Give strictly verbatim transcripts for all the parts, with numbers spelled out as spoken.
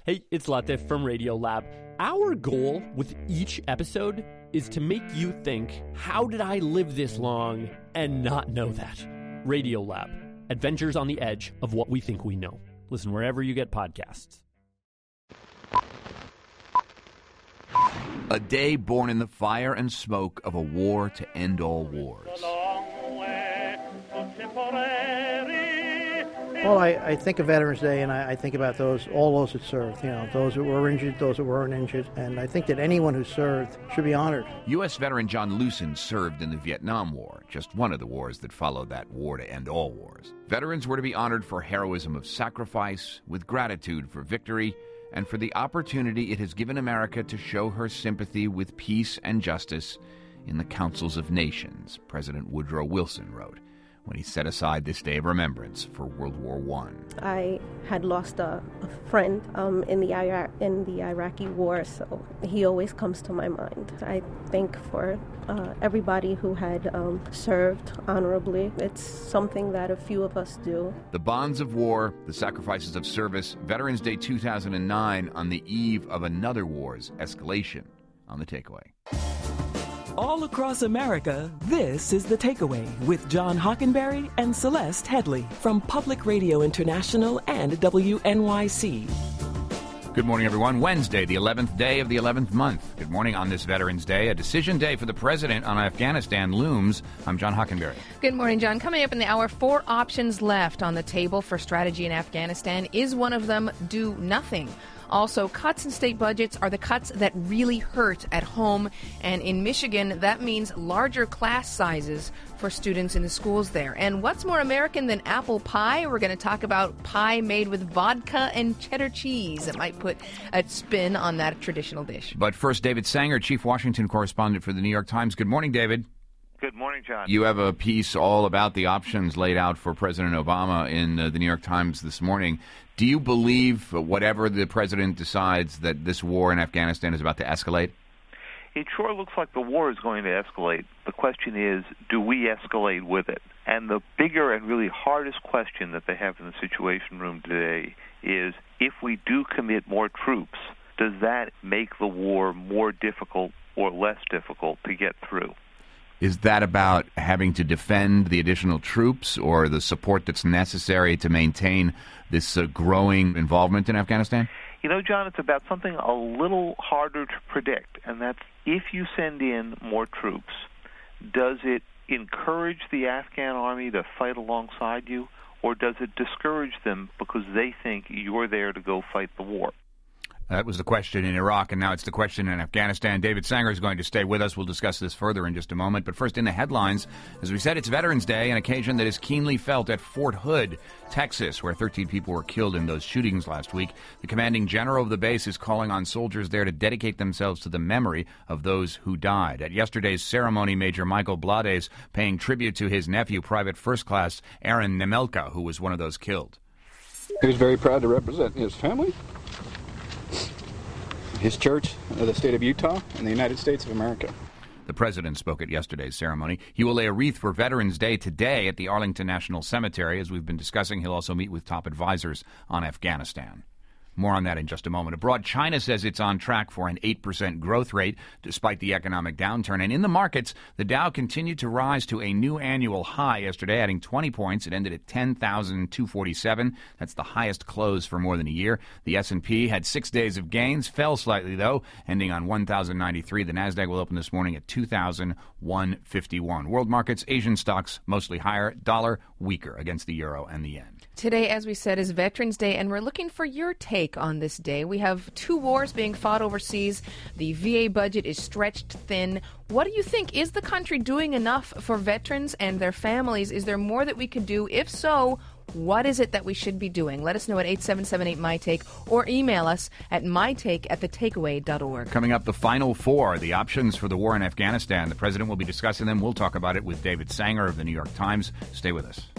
Hey, it's Latif from Radiolab. Our goal with each episode is to make you think, how did I live this long and not know that? Radiolab, adventures on the edge of what we think we know. Listen wherever you get podcasts. A day born in the fire and smoke of a war to end all wars. Well, I, I think of Veterans Day, and I, I think about those, all those that served, you know, those that were injured, those that weren't injured, and I think that anyone who served should be honored. U S veteran John Lewson served in the Vietnam War, just one of the wars that followed that war to end all wars. Veterans were to be honored for heroism of sacrifice, with gratitude for victory, and for the opportunity it has given America to show her sympathy with peace and justice in the councils of nations, President Woodrow Wilson wrote when he set aside this day of remembrance for World War One. I had lost a, a friend um, in the Iraq, in the Iraqi war, so he always comes to my mind. I think for uh, everybody who had um, served honorably, it's something that a few of us do. The bonds of war, the sacrifices of service, Veterans Day two thousand nine on the eve of another war's escalation on The Takeaway. All across America, this is The Takeaway with John Hockenberry and Celeste Headley from Public Radio International and W N Y C. Good morning, everyone. Wednesday, the eleventh day of the eleventh month. Good morning on this Veterans Day. A decision day for the president on Afghanistan looms. I'm John Hockenberry. Good morning, John. Coming up in the hour, four options left on the table for strategy in Afghanistan. Is one of them do nothing? Also, cuts in state budgets are the cuts that really hurt at home. And in Michigan, that means larger class sizes for students in the schools there. And what's more American than apple pie? We're going to talk about pie made with vodka and cheddar cheese. It might put a spin on that traditional dish. But first, David Sanger, Chief Washington Correspondent for the New York Times. Good morning, David. Good morning, John. You have a piece all about the options laid out for President Obama in uh, the New York Times this morning. Do you believe, uh, whatever the president decides, that this war in Afghanistan is about to escalate? It sure looks like the war is going to escalate. The question is, do we escalate with it? And the bigger and really hardest question that they have in the Situation Room today is, if we do commit more troops, does that make the war more difficult or less difficult to get through? Is that about having to defend the additional troops or the support that's necessary to maintain this uh, growing involvement in Afghanistan? You know, John, it's about something a little harder to predict, and that's if you send in more troops, does it encourage the Afghan army to fight alongside you, or does it discourage them because they think you're there to go fight the war? That was the question in Iraq, and now it's the question in Afghanistan. David Sanger is going to stay with us. We'll discuss this further in just a moment. But first, in the headlines, as we said, it's Veterans Day, an occasion that is keenly felt at Fort Hood, Texas, where thirteen people were killed in those shootings last week. The commanding general of the base is calling on soldiers there to dedicate themselves to the memory of those who died. At yesterday's ceremony, Major Michael Blades paying tribute to his nephew, Private First Class Aaron Nemelka, who was one of those killed. He was very proud to represent his family, his church, the state of Utah, and the United States of America. The president spoke at yesterday's ceremony. He will lay a wreath for Veterans Day today at the Arlington National Cemetery. As we've been discussing, he'll also meet with top advisors on Afghanistan. More on that in just a moment. Abroad, China says it's on track for an eight percent growth rate despite the economic downturn. And in the markets, the Dow continued to rise to a new annual high yesterday, adding twenty points. It ended at ten thousand two hundred forty-seven. That's the highest close for more than a year. The S and P had six days of gains, fell slightly, though, ending on one thousand ninety-three. The Nasdaq will open this morning at two thousand one hundred fifty-one. World markets, Asian stocks mostly higher, dollar weaker against the euro and the yen. Today, as we said, is Veterans Day, and we're looking for your take on this day. We have two wars being fought overseas. The V A budget is stretched thin. What do you think? Is the country doing enough for veterans and their families? Is there more that we could do? If so, what is it that we should be doing? Let us know at eight seven seven eight, M Y Take or email us at mytake at the takeaway dot org. Coming up, the final four, the options for the war in Afghanistan. The president will be discussing them. We'll talk about it with David Sanger of the New York Times. Stay with us.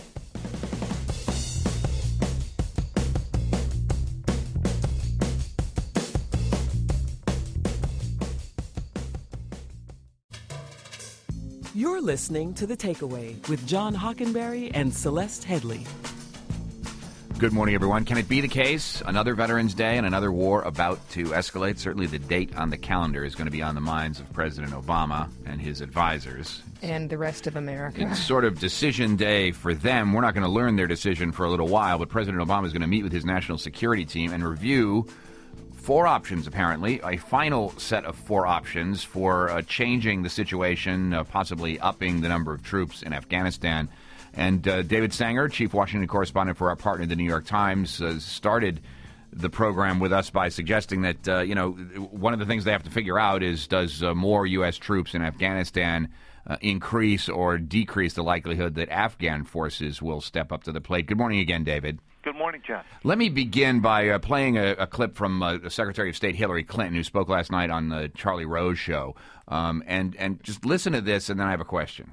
You're listening to The Takeaway with John Hockenberry and Celeste Headley. Good morning, everyone. Can it be the case? Another Veterans Day and another war about to escalate? Certainly the date on the calendar is going to be on the minds of President Obama and his advisors. And the rest of America. It's sort of decision day for them. We're not going to learn their decision for a little while, but President Obama is going to meet with his national security team and review four options, apparently, a final set of four options for uh, changing the situation, uh, possibly upping the number of troops in Afghanistan. And uh, David Sanger, chief Washington correspondent for our partner, the New York Times, uh, started the program with us by suggesting that, uh, you know, one of the things they have to figure out is does uh, more U S troops in Afghanistan uh, increase or decrease the likelihood that Afghan forces will step up to the plate? Good morning again, David. Good morning, John. Let me begin by uh, playing a, a clip from uh, Secretary of State Hillary Clinton, who spoke last night on the Charlie Rose show. Um, and, and just listen to this, and then I have a question.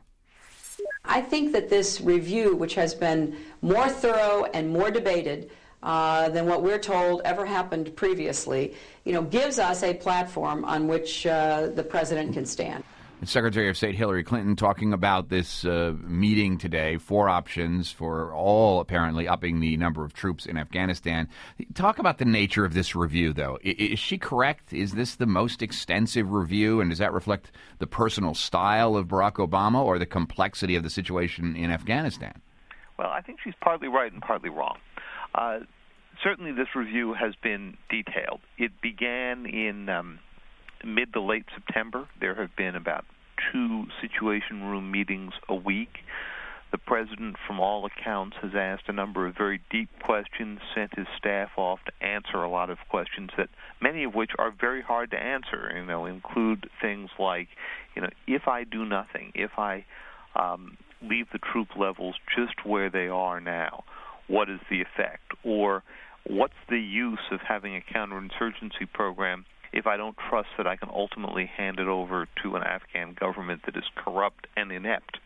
I think that this review, which has been more thorough and more debated uh, than what we're told ever happened previously, you know, gives us a platform on which uh, the president can stand. Secretary of State Hillary Clinton talking about this uh, meeting today, four options for all apparently upping the number of troops in Afghanistan. Talk about the nature of this review, though. I- is she correct? Is this the most extensive review, and does that reflect the personal style of Barack Obama or the complexity of the situation in Afghanistan? Well, I think she's partly right and partly wrong. Uh, certainly this review has been detailed. It began in um, mid to late September. There have been about two Situation Room meetings a week. The president, from all accounts, has asked a number of very deep questions, sent his staff off to answer a lot of questions that many of which are very hard to answer, you know, include things like, you know, if I do nothing, if I um, leave the troop levels just where they are now, what is the effect? Or what's the use of having a counterinsurgency program if I don't trust that I can ultimately hand it over to an Afghan government that is corrupt and inept?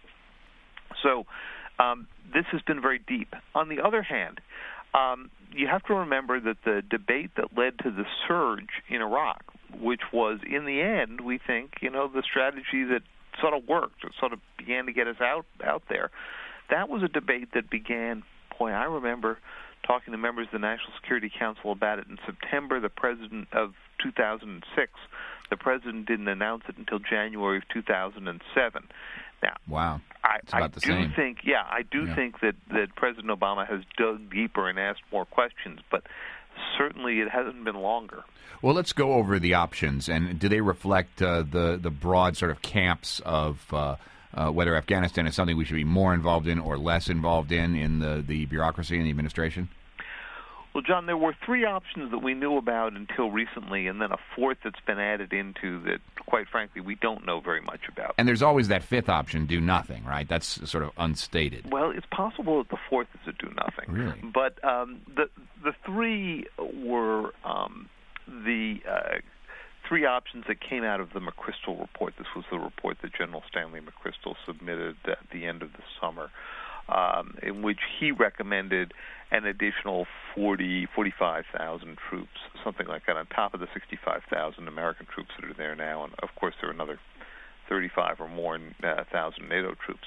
So um, this has been very deep. On the other hand, um, you have to remember that the debate that led to the surge in Iraq, which was, in the end, we think, you know, the strategy that sort of worked, or sort of began to get us out, out there, that was a debate that began, boy, I remember talking to members of the National Security Council about it in September, the president of two thousand six. The president didn't announce it until January of two thousand seven. Now, wow, I, it's about I the do same. think, yeah, I do Yeah. think that, that President Obama has dug deeper and asked more questions, but certainly it hasn't been longer. Well, let's go over the options, and do they reflect uh, the the broad sort of camps of uh, uh, whether Afghanistan is something we should be more involved in or less involved in in the, the bureaucracy and the administration? Well, John, there were three options that we knew about until recently, and then a fourth that's been added into that, quite frankly, we don't know very much about. And there's always that fifth option, do nothing, right? That's sort of unstated. Well, it's possible that the fourth is a do nothing. Really? But um, the the three were um, the uh, three options that came out of the McChrystal report. This was the report that General Stanley McChrystal submitted at the end of the summer, um, in which he recommended an additional forty, forty-five thousand troops, something like that, on top of the sixty-five thousand American troops that are there now. And, of course, there are another thirty-five or more uh, thousand NATO troops.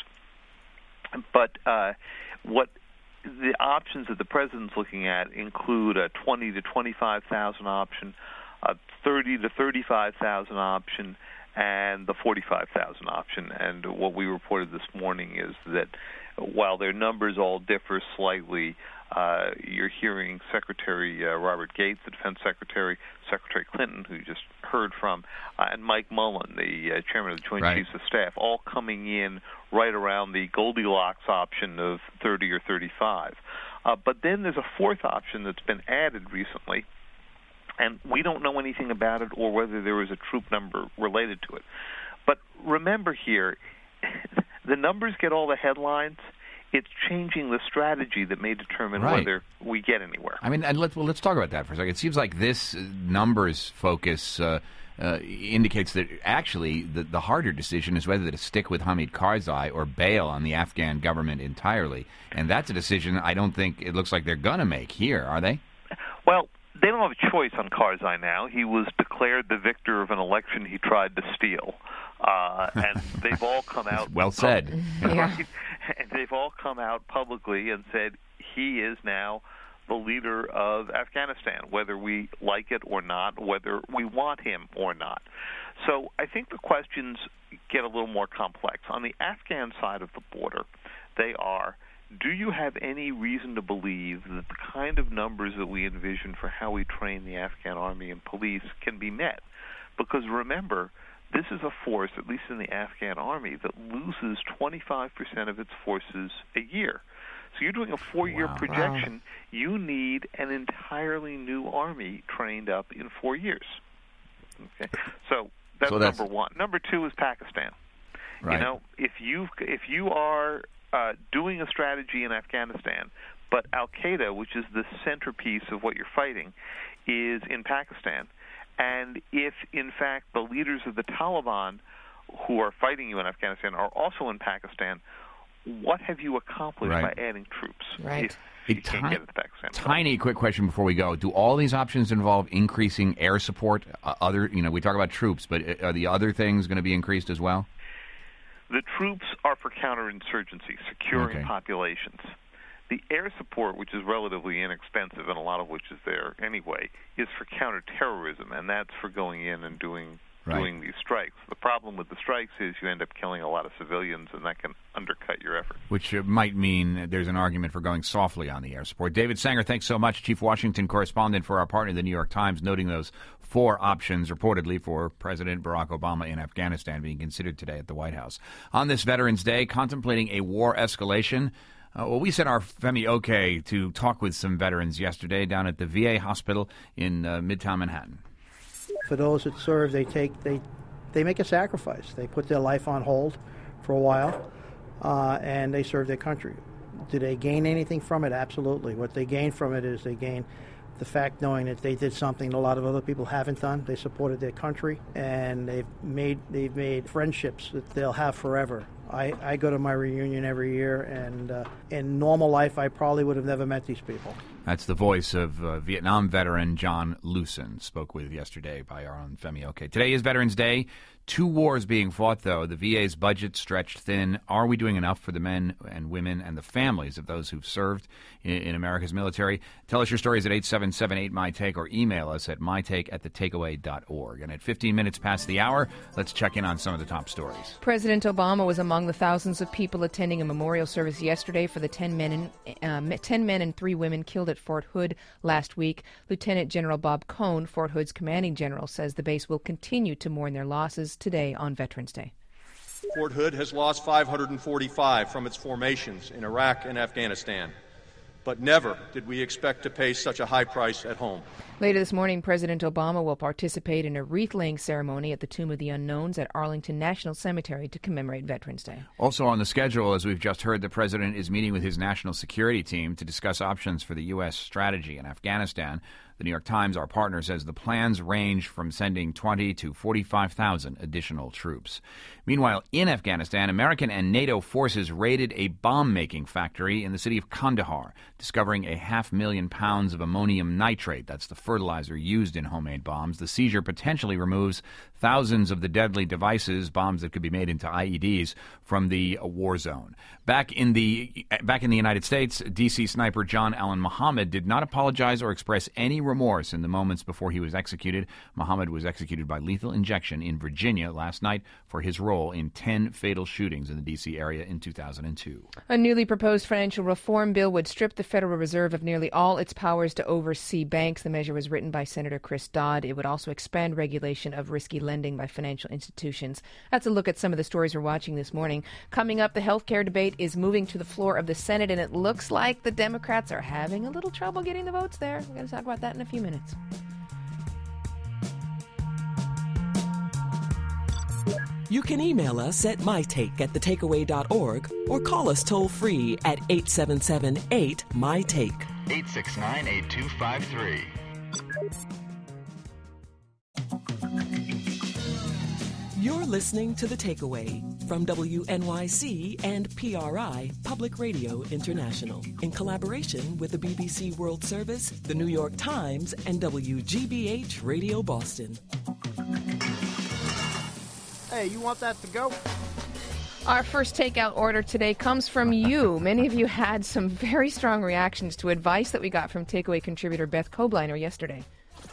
But uh, what the options that the president's looking at include a twenty to twenty-five thousand option, a thirty to thirty-five thousand option, and the forty-five thousand option. And what we reported this morning is that while their numbers all differ slightly, uh, you're hearing Secretary uh, Robert Gates, the Defense Secretary, Secretary Clinton, who you just heard from, uh, and Mike Mullen, the uh, Chairman of the Joint Right. Chiefs of Staff, all coming in right around the Goldilocks option of thirty or thirty-five. Uh, but then there's a fourth option that's been added recently, and we don't know anything about it or whether there is a troop number related to it. But remember here, the numbers get all the headlines. It's changing the strategy that may determine Right. whether we get anywhere. I mean, and let's well, let's talk about that for a second. It seems like this numbers focus uh, uh, indicates that actually the, the harder decision is whether to stick with Hamid Karzai or bail on the Afghan government entirely. And that's a decision I don't think it looks like they're going to make here, are they? Well, they don't have a choice on Karzai now. He was declared the victor of an election he tried to steal. Uh, and they've all come out. Well said. Pub- right? And they've all come out publicly and said he is now the leader of Afghanistan, whether we like it or not, whether we want him or not. So I think the questions get a little more complex. On the Afghan side of the border, they are, do you have any reason to believe that the kind of numbers that we envision for how we train the Afghan army and police can be met? Because remember, this is a force, at least in the Afghan army, that loses twenty-five percent of its forces a year. So you're doing a four-year Wow. projection. You need an entirely new army trained up in four years. Okay, so that's, So that's- number one. Number two is Pakistan. Right. You know, if you if you are uh, doing a strategy in Afghanistan, but Al Qaeda, which is the centerpiece of what you're fighting, is in Pakistan, and if in fact the leaders of the Taliban who are fighting you in Afghanistan are also in Pakistan, what have you accomplished Right. by adding troops? Right. If A you can't ti- get into Pakistan. Tiny quick question before we go. Do all these options involve increasing air support? Uh, other, you know, we talk about troops, but are the other things going to be increased as well? The troops are for counterinsurgency, securing Okay. populations. The air support, which is relatively inexpensive and a lot of which is there anyway, is for counterterrorism, and that's for going in and doing Right. doing these strikes. The problem with the strikes is you end up killing a lot of civilians, and that can undercut your effort. Which uh, might mean there's an argument for going softly on the air support. David Sanger, thanks so much. Chief Washington correspondent for our partner, the New York Times, noting those four options reportedly for President Barack Obama in Afghanistan being considered today at the White House. On this Veterans Day, contemplating a war escalation. Uh, well, we sent our Femi Oke to talk with some veterans yesterday down at the V A hospital in uh, Midtown Manhattan. For those that serve, they take they they make a sacrifice. They put their life on hold for a while, uh, and they serve their country. Do they gain anything from it? Absolutely. What they gain from it is they gain the fact knowing that they did something a lot of other people haven't done. They supported their country, and they've made they've made friendships that they'll have forever. I, I go to my reunion every year, and uh, in normal life, I probably would have never met these people. That's the voice of uh, Vietnam veteran John Lewson, spoke with yesterday by our own Femi Oke. Today is Veterans Day. Two wars being fought, though. The V A's budget stretched thin. Are we doing enough for the men and women and the families of those who've served in, in America's military? Tell us your stories at eight seven seven eight my take or email us at mytake at the takeaway dot org. And at fifteen minutes past the hour, let's check in on some of the top stories. President Obama was among the thousands of people attending a memorial service yesterday for the ten men and uh, ten men and three women killed at Fort Hood last week. Lieutenant General Bob Cohn, Fort Hood's commanding general, says the base will continue to mourn their losses today on Veterans Day. Fort Hood has lost five hundred forty-five from its formations in Iraq and Afghanistan, but never did we expect to pay such a high price at home. Later this morning, President Obama will participate in a wreath-laying ceremony at the Tomb of the Unknowns at Arlington National Cemetery to commemorate Veterans Day. Also on the schedule, as we've just heard, the president is meeting with his national security team to discuss options for the U S strategy in Afghanistan. The New York Times, our partner, says the plans range from sending twenty to forty-five thousand additional troops. Meanwhile, in Afghanistan, American and NATO forces raided a bomb-making factory in the city of Kandahar, discovering a half million pounds of ammonium nitrate. That's the fertilizer used in homemade bombs. The seizure potentially removes thousands of the deadly devices, bombs that could be made into I E Ds, from the war zone. Back in the back in the United States, D C sniper John Allen Muhammad did not apologize or express any remorse in the moments before he was executed. Muhammad was executed by lethal injection in Virginia last night for his role in ten fatal shootings in the D C area in two thousand two. A newly proposed financial reform bill would strip the Federal Reserve of nearly all its powers to oversee banks. The measure was written by Senator Chris Dodd. It would also expand regulation of risky lending by financial institutions. That's a look at some of the stories we're watching this morning. Coming up, the health care debate is moving to the floor of the Senate, and it looks like the Democrats are having a little trouble getting the votes there. We're going to talk about that in a few minutes. You can email us at mytake at the takeaway dot org or call us toll free at eight seven seven eight my take. eight six nine, eight two five three. You're listening to The Takeaway from W N Y C and P R I, Public Radio International, in collaboration with the B B C World Service, the New York Times, and W G B H Radio Boston. Hey, you want that to go? Our first takeout order today comes from you. Many of you had some very strong reactions to advice that we got from Takeaway contributor Beth Kobliner yesterday.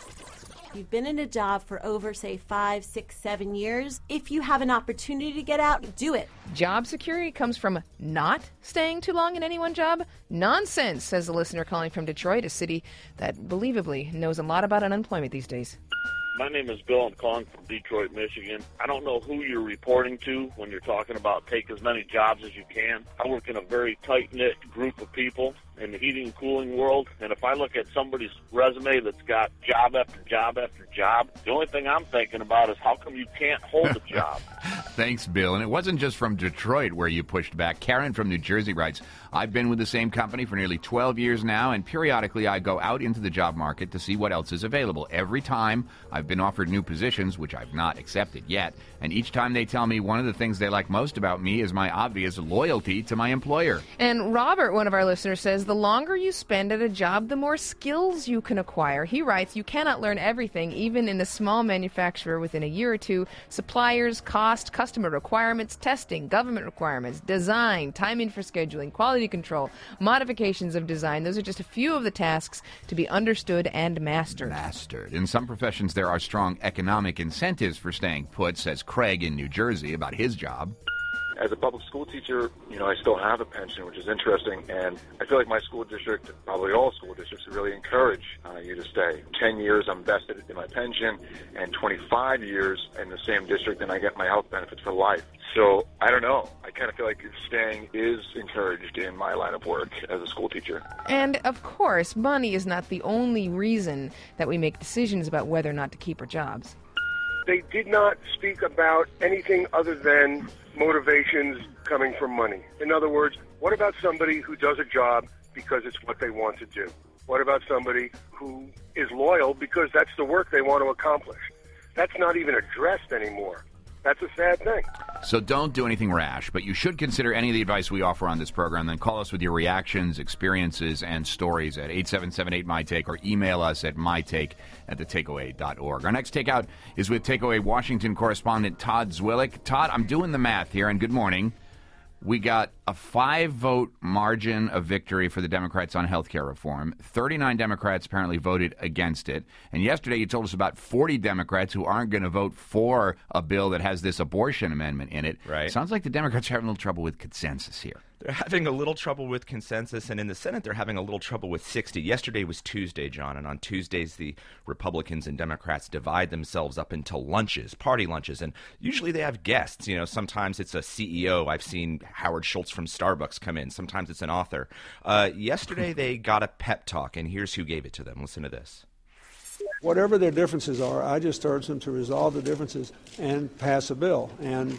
You've been in a job for over, say, five, six, seven years. If you have an opportunity to get out, do it. Job security comes from not staying too long in any one job? Nonsense, says a listener calling from Detroit, a city that believably knows a lot about unemployment these days. My name is Bill. I'm calling from Detroit, Michigan. I don't know who you're reporting to when you're talking about take as many jobs as you can. I work in a very tight-knit group of people in the heating and cooling world, and if I look at somebody's resume that's got job after job after job, the only thing I'm thinking about is how come you can't hold a job? Thanks, Bill. And it wasn't just from Detroit where you pushed back. Karen from New Jersey writes, I've been with the same company for nearly twelve years now, and periodically I go out into the job market to see what else is available. Every time I've been offered new positions, which I've not accepted yet, and each time they tell me one of the things they like most about me is my obvious loyalty to my employer. And Robert, one of our listeners, says the longer you spend at a job, the more skills you can acquire. He writes, you cannot learn everything, even in a small manufacturer within a year or two. Suppliers, cost, customer requirements, testing, government requirements, design, timing for scheduling, quality control, modifications of design. Those are just a few of the tasks to be understood and mastered. Mastered. In some professions, there are strong economic incentives for staying put, says Craig in New Jersey about his job. As a public school teacher, you know, I still have a pension, which is interesting, and I feel like my school district, probably all school districts, really encourage uh, you to stay. Ten years I'm vested in my pension, and twenty-five years in the same district, and I get my health benefits for life. So, I don't know. I kind of feel like staying is encouraged in my line of work as a school teacher. And, of course, money is not the only reason that we make decisions about whether or not to keep our jobs. They did not speak about anything other than motivations coming from money. In other words, what about somebody who does a job because it's what they want to do? What about somebody who is loyal because that's the work they want to accomplish? That's not even addressed anymore. That's a sad thing. So don't do anything rash, but you should consider any of the advice we offer on this program. Then call us with your reactions, experiences, and stories at eight seven seven eight, M Y Take or email us at mytake at the takeaway dot org. Our next takeout is with Takeaway Washington correspondent Todd Zwillich. Todd, I'm doing the math here, and good morning. We got a five-vote margin of victory for the Democrats on health care reform. thirty-nine Democrats apparently voted against it. And yesterday you told us about forty Democrats who aren't going to vote for a bill that has this abortion amendment in it. Right. Sounds like the Democrats are having a little trouble with consensus here. They're having a little trouble with consensus, and in the Senate they're having a little trouble with sixty. Yesterday was Tuesday, John, and on Tuesdays the Republicans and Democrats divide themselves up into lunches, party lunches, and usually they have guests. You know, sometimes it's a C E O. I've seen Howard Schultz from Starbucks come in. Sometimes it's an author. Uh, yesterday they got a pep talk, and here's who gave it to them. Listen to this. Whatever their differences are, I just urge them to resolve the differences and pass a bill. And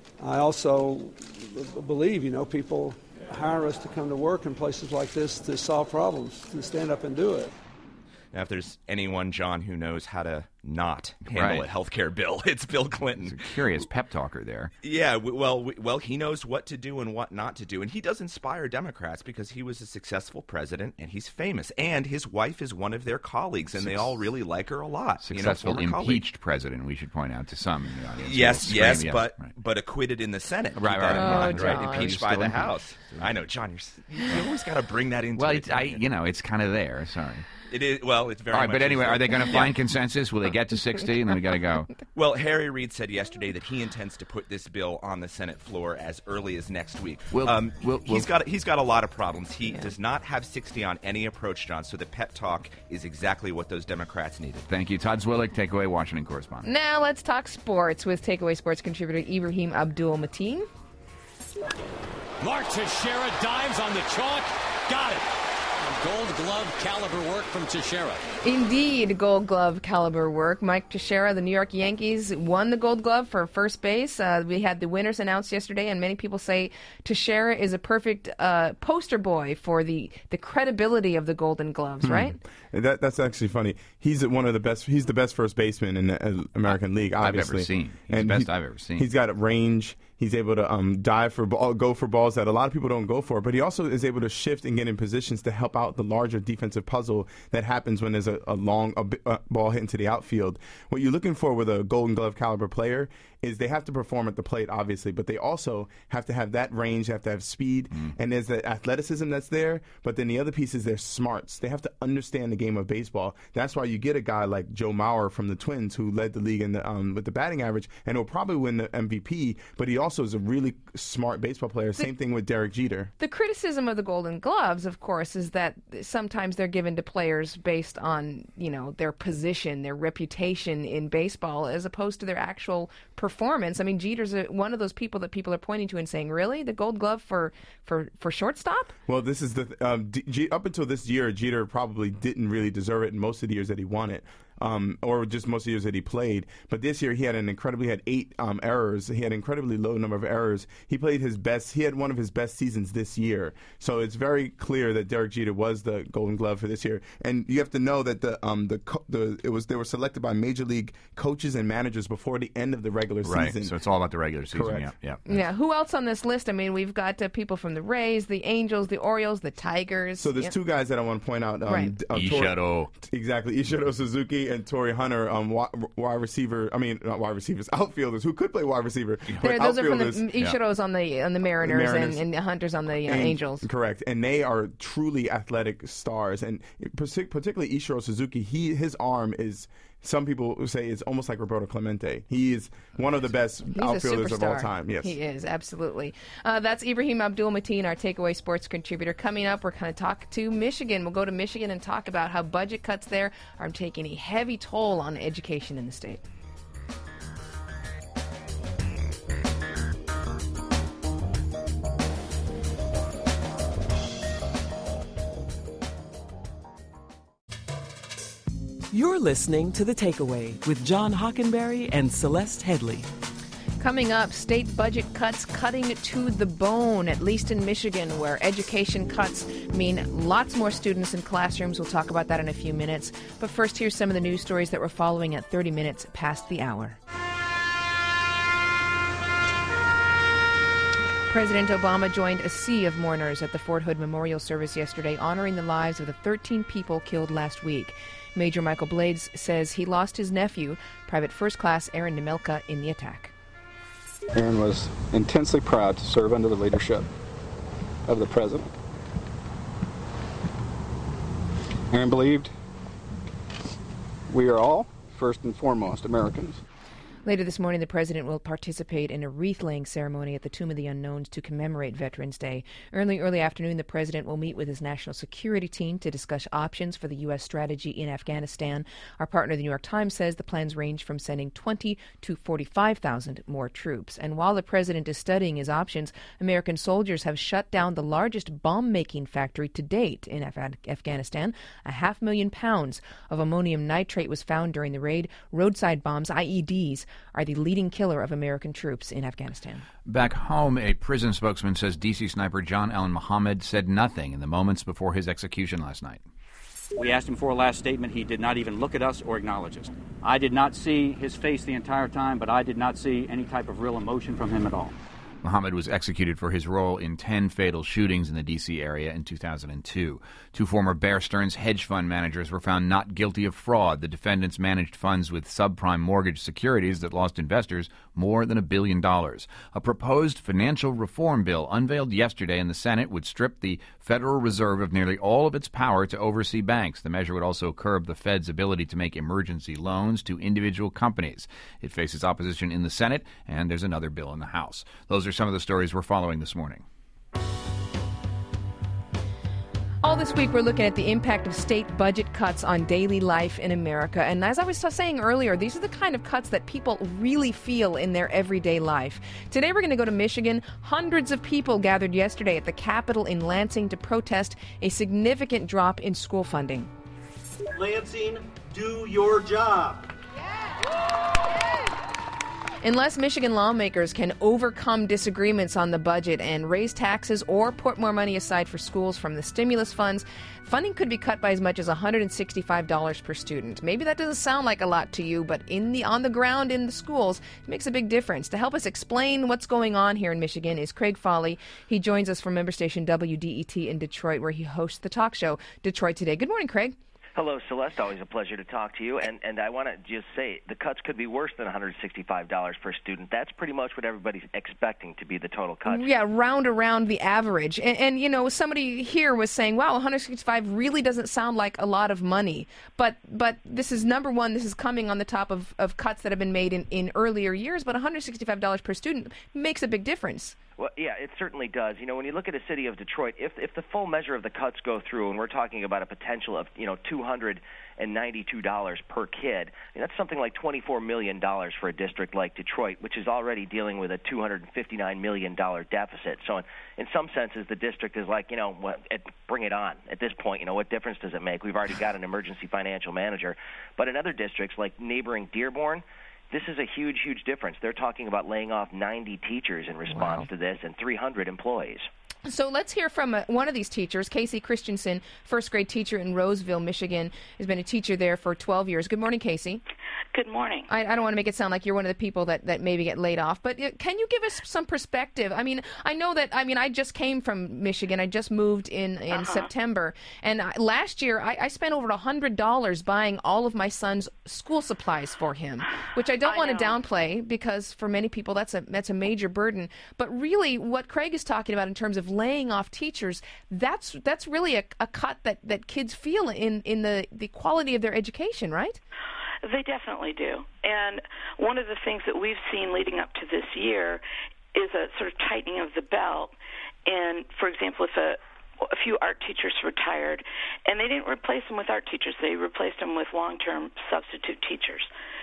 I also believe, you know, people hire us to come to work in places like this to solve problems, to stand up and do it. Now, if there's anyone, John, who knows how to not handle Right. a health care bill, it's Bill Clinton. He's a curious pep talker there. Yeah, w- well, w- well, he knows what to do and what not to do, and he does inspire Democrats because he was a successful president and he's famous, and his wife is one of their colleagues, and they all really like her a lot. Successful you know, former impeached colleague. president, we should point out to some in the audience. Yes, Scream, yes, yes, but right. but acquitted in the Senate. Right, Keep right, that in right. mind, Oh, right? John. Impeached He's by still the impeached. House. I know, John. You're, s- you always got to bring that into Well, it. it's, I, you know, it's kind of there. Sorry. It is, well, it's very All right, much but anyway, is. are they going to Yeah. find consensus? Will they get to sixty, and then we got to go? Well, Harry Reid said yesterday that he intends to put this bill on the Senate floor as early as next week. We'll- um, we'll- he's we'll- got he's got a lot of problems. He does not have sixty on any approach, John. So the pep talk is exactly what those Democrats needed. Thank you, Todd Zwillich, Takeaway Washington correspondent. Now let's talk sports with Takeaway Sports contributor Ibrahim Abdul-Mateen. Mark Teixeira dives on the chalk. Got it. Gold glove caliber work from Teixeira. Indeed, Gold Glove caliber work. Mike Teixeira, the New York Yankees, won the Gold Glove for first base. Uh, we had the winners announced yesterday, and many people say Teixeira is a perfect uh, poster boy for the, the credibility of the Golden Gloves, Hmm. right? That, that's actually funny. He's one of the best. He's the best first baseman in the uh, American League, I've ever obviously. seen. He's the best I've ever seen. He's got range. He's able to um, dive for ball, go for balls that a lot of people don't go for. But he also is able to shift and get in positions to help out the larger defensive puzzle that happens when there's a, a long a, a ball hit into the outfield. What you're looking for with a Golden Glove caliber player is they have to perform at the plate, obviously, but they also have to have that range, have to have speed, mm. and there's the athleticism that's there. But then the other piece is their smarts. They have to understand the game of baseball. That's why you get a guy like Joe Mauer from the Twins, who led the league in the, um, with the batting average, and he'll probably win the M V P. But he also is a really smart baseball player. Same thing with Derek Jeter. The criticism of the Golden Gloves, of course, is that sometimes they're given to players based on, you know, their position, their reputation in baseball, as opposed to their actual performance. I mean, Jeter's a, one of those people that people are pointing to and saying, really? The Gold Glove for, for, for shortstop? Well, this is the um, D- G- up until this year, Jeter probably didn't really deserve it in most of the years that he won it. Um, or just most of the years that he played. But this year he had an incredibly, he had eight um, errors. He had an incredibly low number of errors. He played his best, he had one of his best seasons this year. So it's very clear that Derek Jeter was the Golden Glove for this year. And you have to know that the um the the it was they were selected by major league coaches and managers before the end of the regular right. season. So it's all about the regular season. Correct. Yeah, yeah. Yeah. Who else on this list? I mean, we've got uh, people from the Rays, the Angels, the Orioles, the Tigers. So there's yeah. two guys that I want to point out. Um, right. uh, Ichiro. Exactly. Ichiro Suzuki and Torrey Hunter. Um, wide receiver. I mean, not wide receivers. Outfielders who could play wide receiver. There, those are from the Ichiro's yeah. on the on the Mariners, Mariners. And, and the Hunters on the uh, and, Angels. Correct, and they are truly athletic stars. And particularly Ichiro Suzuki, he his arm is. Some people say it's almost like Roberto Clemente. He is one of the best He's outfielders of all time. Yes, he is, absolutely. Uh, that's Ibrahim Abdul-Mateen, our Takeaway Sports contributor. Coming up, we're going to talk to Michigan. We'll go to Michigan and talk about how budget cuts there are taking a heavy toll on education in the state. You're listening to The Takeaway with John Hockenberry and Celeste Headley. Coming up, state budget cuts cutting to the bone, at least in Michigan, where education cuts mean lots more students in classrooms. We'll talk about that in a few minutes. But first, here's some of the news stories that we're following at thirty minutes past the hour. President Obama joined a sea of mourners at the Fort Hood Memorial Service yesterday, honoring the lives of the thirteen people killed last week. Major Michael Blades says he lost his nephew, Private First Class Aaron Nemelka, in the attack. Aaron was intensely proud to serve under the leadership of the President. Aaron believed we are all, first and foremost, Americans. Later this morning, the president will participate in a wreath-laying ceremony at the Tomb of the Unknowns to commemorate Veterans Day. Early, early afternoon, the president will meet with his national security team to discuss options for the U S strategy in Afghanistan. Our partner, the New York Times, says the plans range from sending twenty to forty-five thousand more troops. And while the president is studying his options, American soldiers have shut down the largest bomb-making factory to date in Af- Afghanistan. A half million pounds of ammonium nitrate was found during the raid. Roadside bombs, I E Ds, are the leading killer of American troops in Afghanistan. Back home, a prison spokesman says D C sniper John Allen Muhammad said nothing in the moments before his execution last night. We asked him for a last statement. He did not even look at us or acknowledge us. I did not see his face the entire time, but I did not see any type of real emotion from him at all. Muhammad was executed for his role in ten fatal shootings in the D C area in two thousand two. Two former Bear Stearns hedge fund managers were found not guilty of fraud. The defendants managed funds with subprime mortgage securities that lost investors more than a billion dollars. A proposed financial reform bill unveiled yesterday in the Senate would strip the Federal Reserve of nearly all of its power to oversee banks. The measure would also curb the Fed's ability to make emergency loans to individual companies. It faces opposition in the Senate, and there's another bill in the House. Those are some of the stories we're following this morning. All this week, we're looking at the impact of state budget cuts on daily life in America. And as I was saying earlier, these are the kind of cuts that people really feel in their everyday life. Today, we're going to go to Michigan. Hundreds of people gathered yesterday at the Capitol in Lansing to protest a significant drop in school funding. Lansing, do your job. Unless Michigan lawmakers can overcome disagreements on the budget and raise taxes or put more money aside for schools from the stimulus funds, funding could be cut by as much as one hundred sixty-five dollars per student. Maybe that doesn't sound like a lot to you, but in the on the ground in the schools, it makes a big difference. To help us explain what's going on here in Michigan is Craig Foley. He joins us from member station W D E T in Detroit, where he hosts the talk show Detroit Today. Good morning, Craig. Hello, Celeste. Always a pleasure to talk to you. And and I want to just say the cuts could be worse than one hundred sixty-five dollars per student. That's pretty much what everybody's expecting to be the total cut. Yeah, round around the average. And, and you know, somebody here was saying, wow, one hundred sixty-five really doesn't sound like a lot of money. But but this is, number one, this is coming on the top of, of cuts that have been made in, in earlier years. But one hundred sixty-five dollars per student makes a big difference. Well, yeah, it certainly does. You know, when you look at a city of Detroit, if if the full measure of the cuts go through, and we're talking about a potential of, you know, two hundred ninety-two dollars per kid, I mean, that's something like twenty-four million dollars for a district like Detroit, which is already dealing with a two hundred fifty-nine million dollars deficit. So in, in some senses, the district is like, you know, what, it, bring it on. At this point, you know, what difference does it make? We've already got an emergency financial manager. But in other districts like neighboring Dearborn, this is a huge, huge difference. They're talking about laying off ninety teachers in response Wow. to this and three hundred employees. So let's hear from uh, one of these teachers, Casey Christensen, first grade teacher in Roseville, Michigan, has been a teacher there for twelve years. Good morning, Casey. Good morning. I, I don't want to make it sound like you're one of the people that, that maybe get laid off, but uh, can you give us some perspective? I mean, I know that, I mean, I just came from Michigan. I just moved in, in Uh-huh. September. And I, last year, I, I spent over one hundred dollars buying all of my son's school supplies for him, which I don't I want to know. downplay because for many people that's a, that's a major burden. But really, what Craig is talking about in terms of laying off teachers, that's that's really a, a cut that, that kids feel in, in the, the quality of their education, right? They definitely do. And one of the things that we've seen leading up to this year is a sort of tightening of the belt. And, for example, if a, a few art teachers retired, and they didn't replace them with art teachers, they replaced them with long-term substitute teachers.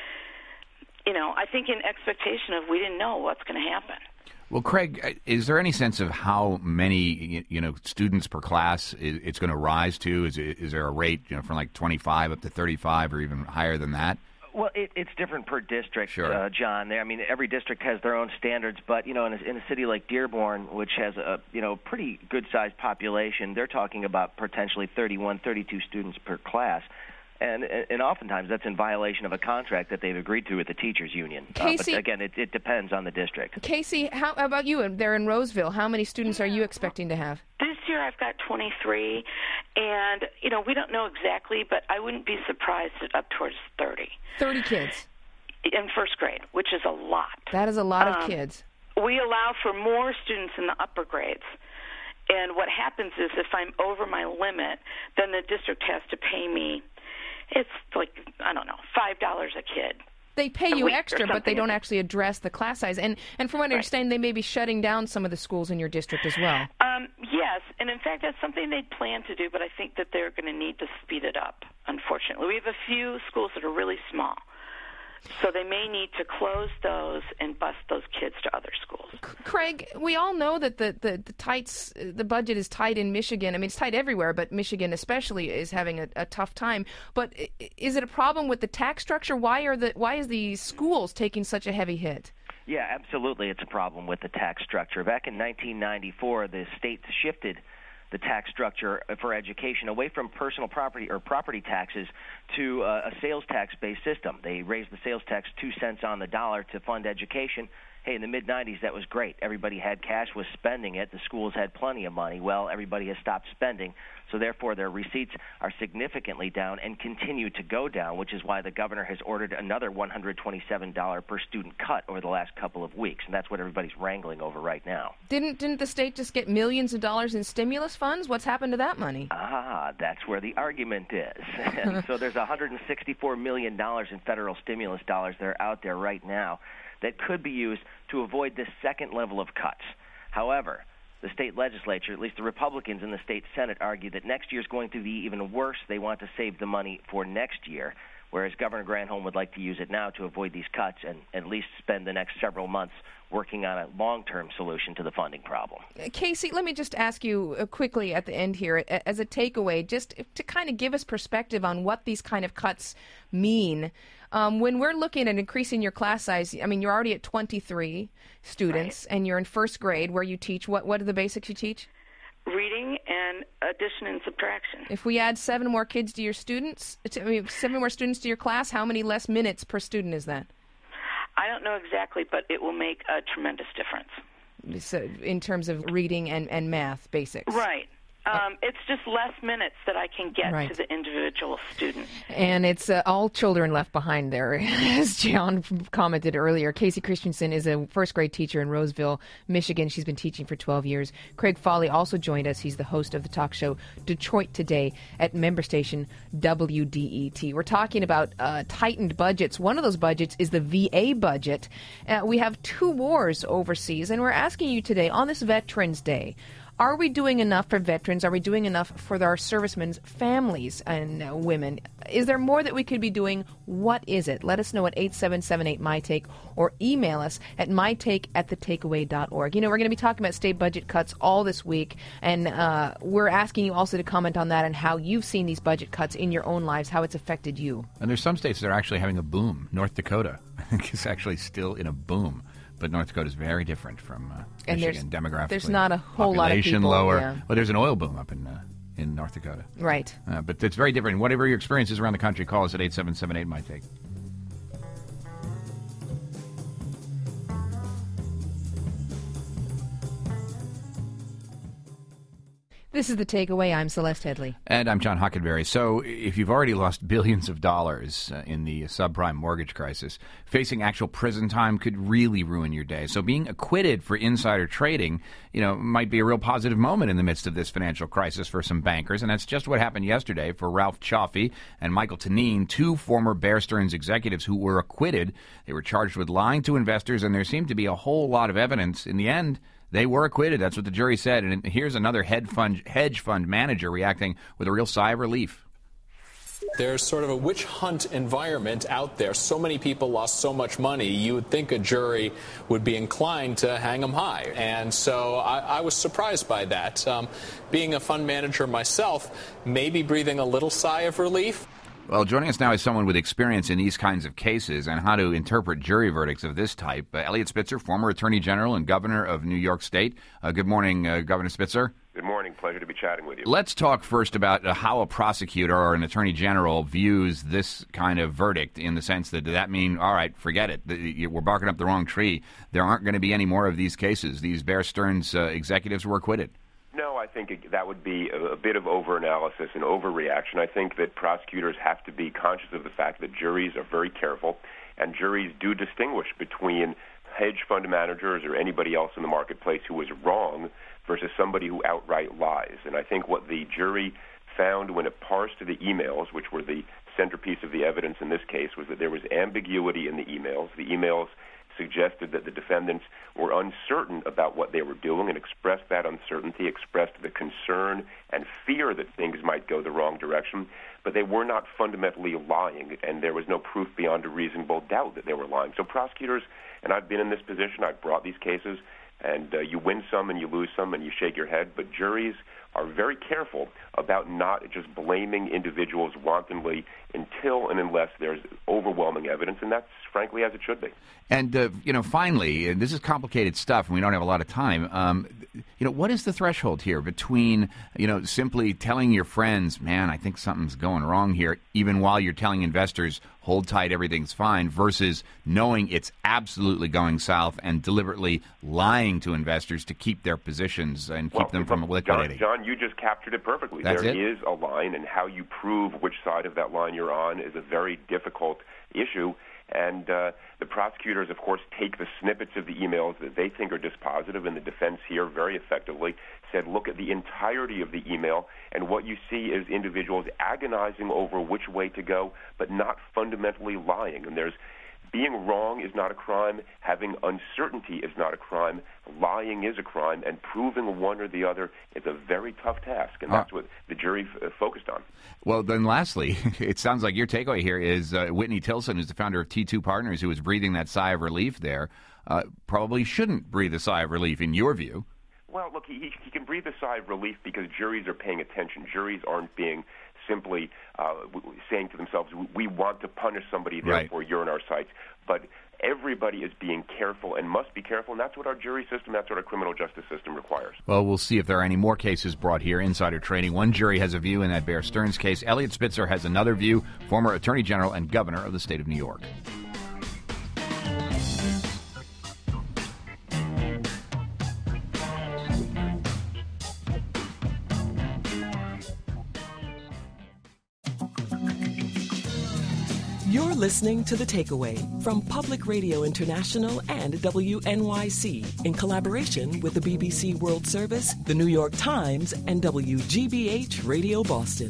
You know, I think in expectation of we didn't know what's going to happen. Well, Craig, is there any sense of how many, you know, students per class it's going to rise to? Is is there a rate, you know, from like twenty-five up to thirty-five or even higher than that? Well, it, it's different per district, Sure. uh, John. I mean, every district has their own standards, but you know, in a, in a city like Dearborn, which has a you know pretty good-sized population, they're talking about potentially thirty-one, thirty-two students per class. And, and oftentimes that's in violation of a contract that they've agreed to with the teachers union. Casey- uh, but again, it, it depends on the district. Casey, how about you? They're in Roseville. How many students are you expecting to have? This year I've got twenty-three, and, you know, we don't know exactly, but I wouldn't be surprised at up towards thirty. thirty kids. In first grade, which is a lot. That is a lot of Um, kids. We allow for more students in the upper grades. And what happens is if I'm over my limit, then the district has to pay me, it's like, I don't know, five dollars a kid. They pay a you week or extra, but they something. don't actually address the class size. And and from what I understand, they may be shutting down some of the schools in your district as well. Um, yes, and in fact, that's something they'd plan to do, but I think that they're going to need to speed it up, unfortunately. We have a few schools that are really small, so they may need to close those and bus those kids to other schools. Craig, we all know that the, the, the tights, the budget is tight in Michigan. I mean, it's tight everywhere, but Michigan especially is having a, a tough time. But i- is it a problem with the tax structure? Why are the why is the schools taking such a heavy hit? Yeah, absolutely. It's a problem with the tax structure. Back in nineteen ninety-four, the state shifted the tax structure for education away from personal property or property taxes to uh, a sales tax-based system. They raised the sales tax two cents on the dollar to fund education. Hey, in the mid nineties, that was great. Everybody had cash, was spending it. The schools had plenty of money. Well, everybody has stopped spending, so therefore their receipts are significantly down and continue to go down, which is why the governor has ordered another one hundred twenty-seven dollars per student cut over the last couple of weeks, and that's what everybody's wrangling over right now. Didn't didn't the state just get millions of dollars in stimulus funds? What's happened to that money? Ah, that's where the argument is. And so there's one hundred sixty-four million dollars in federal stimulus dollars that are out there right now that could be used to avoid this second level of cuts. However, the state legislature, at least the Republicans in the state Senate, argue that next year is going to be even worse. They want to save the money for next year, whereas Governor Granholm would like to use it now to avoid these cuts and at least spend the next several months working on a long-term solution to the funding problem. Casey, let me just ask you uh, quickly at the end here, as a takeaway, just to kind of give us perspective on what these kind of cuts mean. Um, when we're looking at increasing your class size, I mean, you're already at twenty-three students, right, and you're in first grade where you teach. What, what are the basics you teach? Reading and addition and subtraction. If we add seven more kids to your students, I mean, seven more students to your class, how many less minutes per student is that? I don't know exactly, but it will make a tremendous difference. So in terms of reading and, and math basics. Right. Um, it's just less minutes that I can get right. to the individual student. And it's uh, all children left behind there, as John commented earlier. Casey Christensen is a first-grade teacher in Roseville, Michigan. She's been teaching for twelve years. Craig Foley also joined us. He's the host of the talk show Detroit Today at member station W D E T. We're talking about uh, tightened budgets. One of those budgets is the V A budget. Uh, we have two wars overseas, and we're asking you today, on this Veterans Day, are we doing enough for veterans? Are we doing enough for our servicemen's families and uh, women? Is there more that we could be doing? What is it? Let us know at eight seven seven eight, M Y Take or email us at my take at the takeaway dot org. You know, we're going to be talking about state budget cuts all this week, and uh, we're asking you also to comment on that and how you've seen these budget cuts in your own lives, how it's affected you. And there's some states that are actually having a boom. North Dakota, I think, is actually still in a boom. But North Dakota is very different from uh, and Michigan there's, demographically. There's not a whole lot of Population people. lower. Yeah. Well, there's an oil boom up in uh, in North Dakota. Right. Uh, but it's very different. Whatever your experience is around the country, call us at eight seven seven eight, M Y Take. This is The Takeaway. I'm Celeste Headley. And I'm John Hockenberry. So if you've already lost billions of dollars uh, in the subprime mortgage crisis, facing actual prison time could really ruin your day. So being acquitted for insider trading, you know, might be a real positive moment in the midst of this financial crisis for some bankers. And that's just what happened yesterday for Ralph Chaffee and Michael Tanine, two former Bear Stearns executives who were acquitted. They were charged with lying to investors, and there seemed to be a whole lot of evidence. In the end, they were acquitted. That's what the jury said. And here's another hedge fund, hedge fund manager reacting with a real sigh of relief. There's sort of a witch hunt environment out there. So many people lost so much money, you would think a jury would be inclined to hang them high. And so I, I was surprised by that. Um, being a fund manager myself, maybe breathing a little sigh of relief. Well, joining us now is someone with experience in these kinds of cases and how to interpret jury verdicts of this type. Uh, Eliot Spitzer, former Attorney General and Governor of New York State. Uh, good morning, uh, Governor Spitzer. Good morning. Pleasure to be chatting with you. Let's talk first about uh, how a prosecutor or an attorney general views this kind of verdict, in the sense that, does that mean, all right, forget it, we're barking up the wrong tree, there aren't going to be any more of these cases, these Bear Stearns uh, executives were acquitted? No, I think that would be a, a bit of overanalysis and overreaction. I think that prosecutors have to be conscious of the fact that juries are very careful, and juries do distinguish between hedge fund managers or anybody else in the marketplace who is wrong versus somebody who outright lies. And I think what the jury found when it parsed the emails, which were the centerpiece of the evidence in this case, was that there was ambiguity in the emails. The emails suggested that the defendants were uncertain about what they were doing and expressed that uncertainty, expressed the concern and fear that things might go the wrong direction, but they were not fundamentally lying, and there was no proof beyond a reasonable doubt that they were lying. So prosecutors, and I've been in this position, I've brought these cases, and uh, you win some and you lose some and you shake your head, but juries are very careful about not just blaming individuals wantonly until and unless there's overwhelming evidence, and that's frankly as it should be. And, uh, you know, finally, and this is complicated stuff, and we don't have a lot of time, um, you know, what is the threshold here between, you know, simply telling your friends, man, I think something's going wrong here, even while you're telling investors, hold tight, everything's fine, versus knowing it's absolutely going south and deliberately lying to investors to keep their positions and keep well, them from liquidating? John, John, you just captured it perfectly. That's there it? is a line, and how you prove which side of that line you're on is a very difficult issue. And uh, the prosecutors, of course, take the snippets of the emails that they think are dispositive, and the defense here very effectively said, look at the entirety of the email, and what you see is individuals agonizing over which way to go, but not fundamentally lying. And there's being wrong is not a crime. Having uncertainty is not a crime. Lying is a crime, and proving one or the other is a very tough task, and that's uh, what the jury f- focused on. Well, then lastly, it sounds like your takeaway here is uh, Whitney Tilson, who's the founder of T two Partners, who was breathing that sigh of relief there, uh, probably shouldn't breathe a sigh of relief, in your view. Well, look, he, he can breathe a sigh of relief because juries are paying attention. Juries aren't being simply uh, saying to themselves, we want to punish somebody, therefore right. you're in our sights. But everybody is being careful and must be careful, and that's what our jury system, that's what our criminal justice system requires. Well, we'll see if there are any more cases brought here. Insider trading. One jury has a view in that Bear Stearns case. Eliot Spitzer has another view, former Attorney General and Governor of the state of New York. You're listening to The Takeaway from Public Radio International and W N Y C in collaboration with the B B C World Service, the New York Times, and W G B H Radio Boston.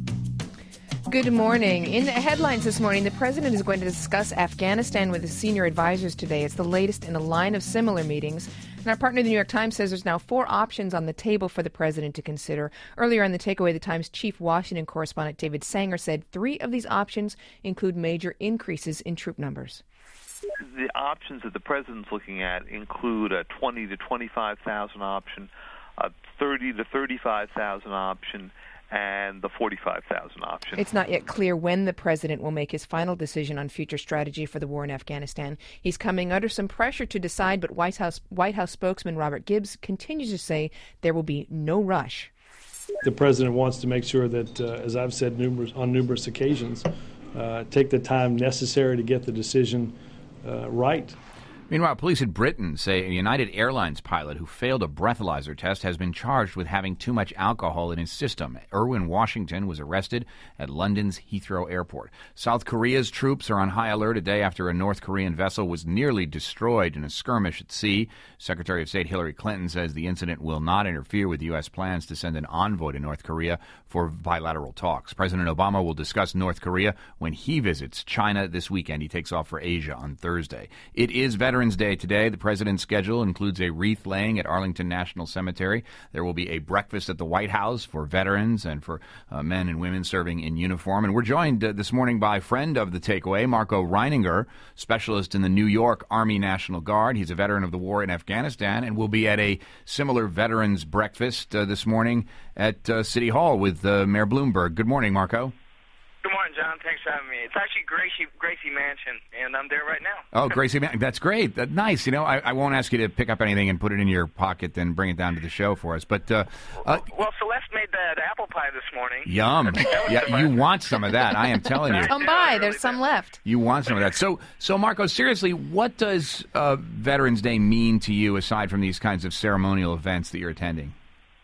Good morning. In the headlines this morning, the president is going to discuss Afghanistan with his senior advisors today. It's the latest in a line of similar meetings. And our partner, the New York Times, says there's now four options on the table for the president to consider. Earlier on The Takeaway, the Times chief Washington correspondent David Sanger said three of these options include major increases in troop numbers. The options that the president's looking at include a twenty to twenty-five thousand option, a thirty to thirty-five thousand option, and the forty-five thousand option. It's not yet clear when the president will make his final decision on future strategy for the war in Afghanistan. He's coming under some pressure to decide, but White House White House spokesman Robert Gibbs continues to say there will be no rush. The president wants to make sure that, uh, as I've said numerous, on numerous occasions, uh, take the time necessary to get the decision uh, right. Meanwhile, police in Britain say a United Airlines pilot who failed a breathalyzer test has been charged with having too much alcohol in his system. Erwin Washington was arrested at London's Heathrow Airport. South Korea's troops are on high alert a day after a North Korean vessel was nearly destroyed in a skirmish at sea. Secretary of State Hillary Clinton says the incident will not interfere with U S plans to send an envoy to North Korea for bilateral talks. President Obama will discuss North Korea when he visits China this weekend. He takes off for Asia on Thursday. It is Veterans Day today. The president's schedule includes a wreath laying at Arlington National Cemetery. There will be a breakfast at the White House for veterans and for uh, men and women serving in uniform. And we're joined uh, this morning by friend of The Takeaway, Marco Reininger, specialist in the New York Army National Guard. He's a veteran of the war in Afghanistan and will be at a similar veterans breakfast uh, this morning at uh, City Hall with uh, Mayor Bloomberg. Good morning, Marco. Good morning, John. Thanks for having me. It's actually Gracie, Gracie Mansion, and I'm there right now. Oh, Gracie Mansion. That's great. That's nice. You know, I, I won't ask you to pick up anything and put it in your pocket and bring it down to the show for us. But uh, uh, Well, Celeste made that apple pie this morning. Yum. Yeah, you want some of that. I am telling you. Come by. There's some left. You want some of that. So, so Marco, seriously, what does uh, Veterans Day mean to you aside from these kinds of ceremonial events that you're attending?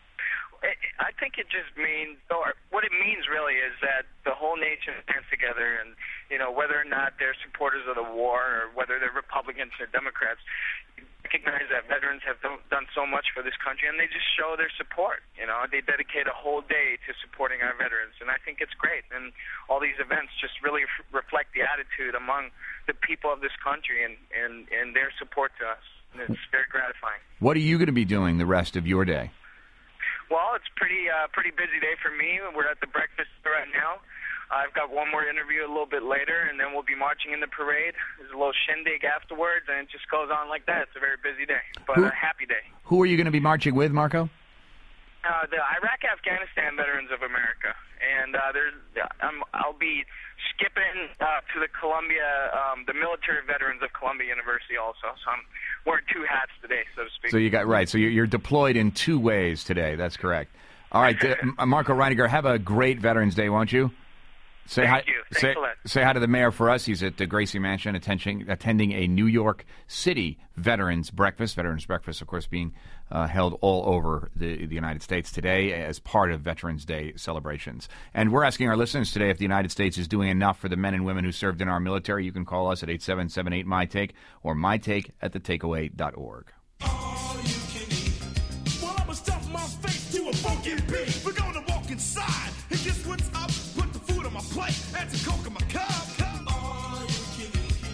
I think it just means, or what it means really is that the whole nation stands together, and, you know, whether or not they're supporters of the war or whether they're Republicans or Democrats, recognize that veterans have done so much for this country, and they just show their support. You know, they dedicate a whole day to supporting our veterans, and I think it's great. And all these events just really f- reflect the attitude among the people of this country and, and, and their support to us. And it's very gratifying. What are you going to be doing the rest of your day? Well, it's pretty uh, pretty busy day for me. We're at the breakfast right now. I've got one more interview a little bit later, and then we'll be marching in the parade. There's a little shindig afterwards, and it just goes on like that. It's a very busy day, but who, a happy day. Who are you going to be marching with, Marco? Uh, the Iraq-Afghanistan Veterans of America, and uh, there's I'm, I'll be skipping uh, to the Columbia, um, the military veterans of Columbia University also. So I'm wearing two hats today, so to speak. So you got right. So you're, you're deployed in two ways today. That's correct. All right, uh, Marco Reininger, have a great Veterans Day, won't you? Say Thank hi, you. Thanks say, a lot. say hi to the mayor for us. He's at the Gracie Mansion attending, attending a New York City Veterans Breakfast. Veterans Breakfast, of course, being uh, held all over the, the United States today as part of Veterans Day celebrations. And we're asking our listeners today if the United States is doing enough for the men and women who served in our military. You can call us at eight seven seven eight, M Y Take or my take at the takeaway dot org. All you can eat. Well, I'ma stuff my face to a funky beat. We're gonna walk inside and guess what's up? Put the food on my plate and some coke in my cup. All you can eat.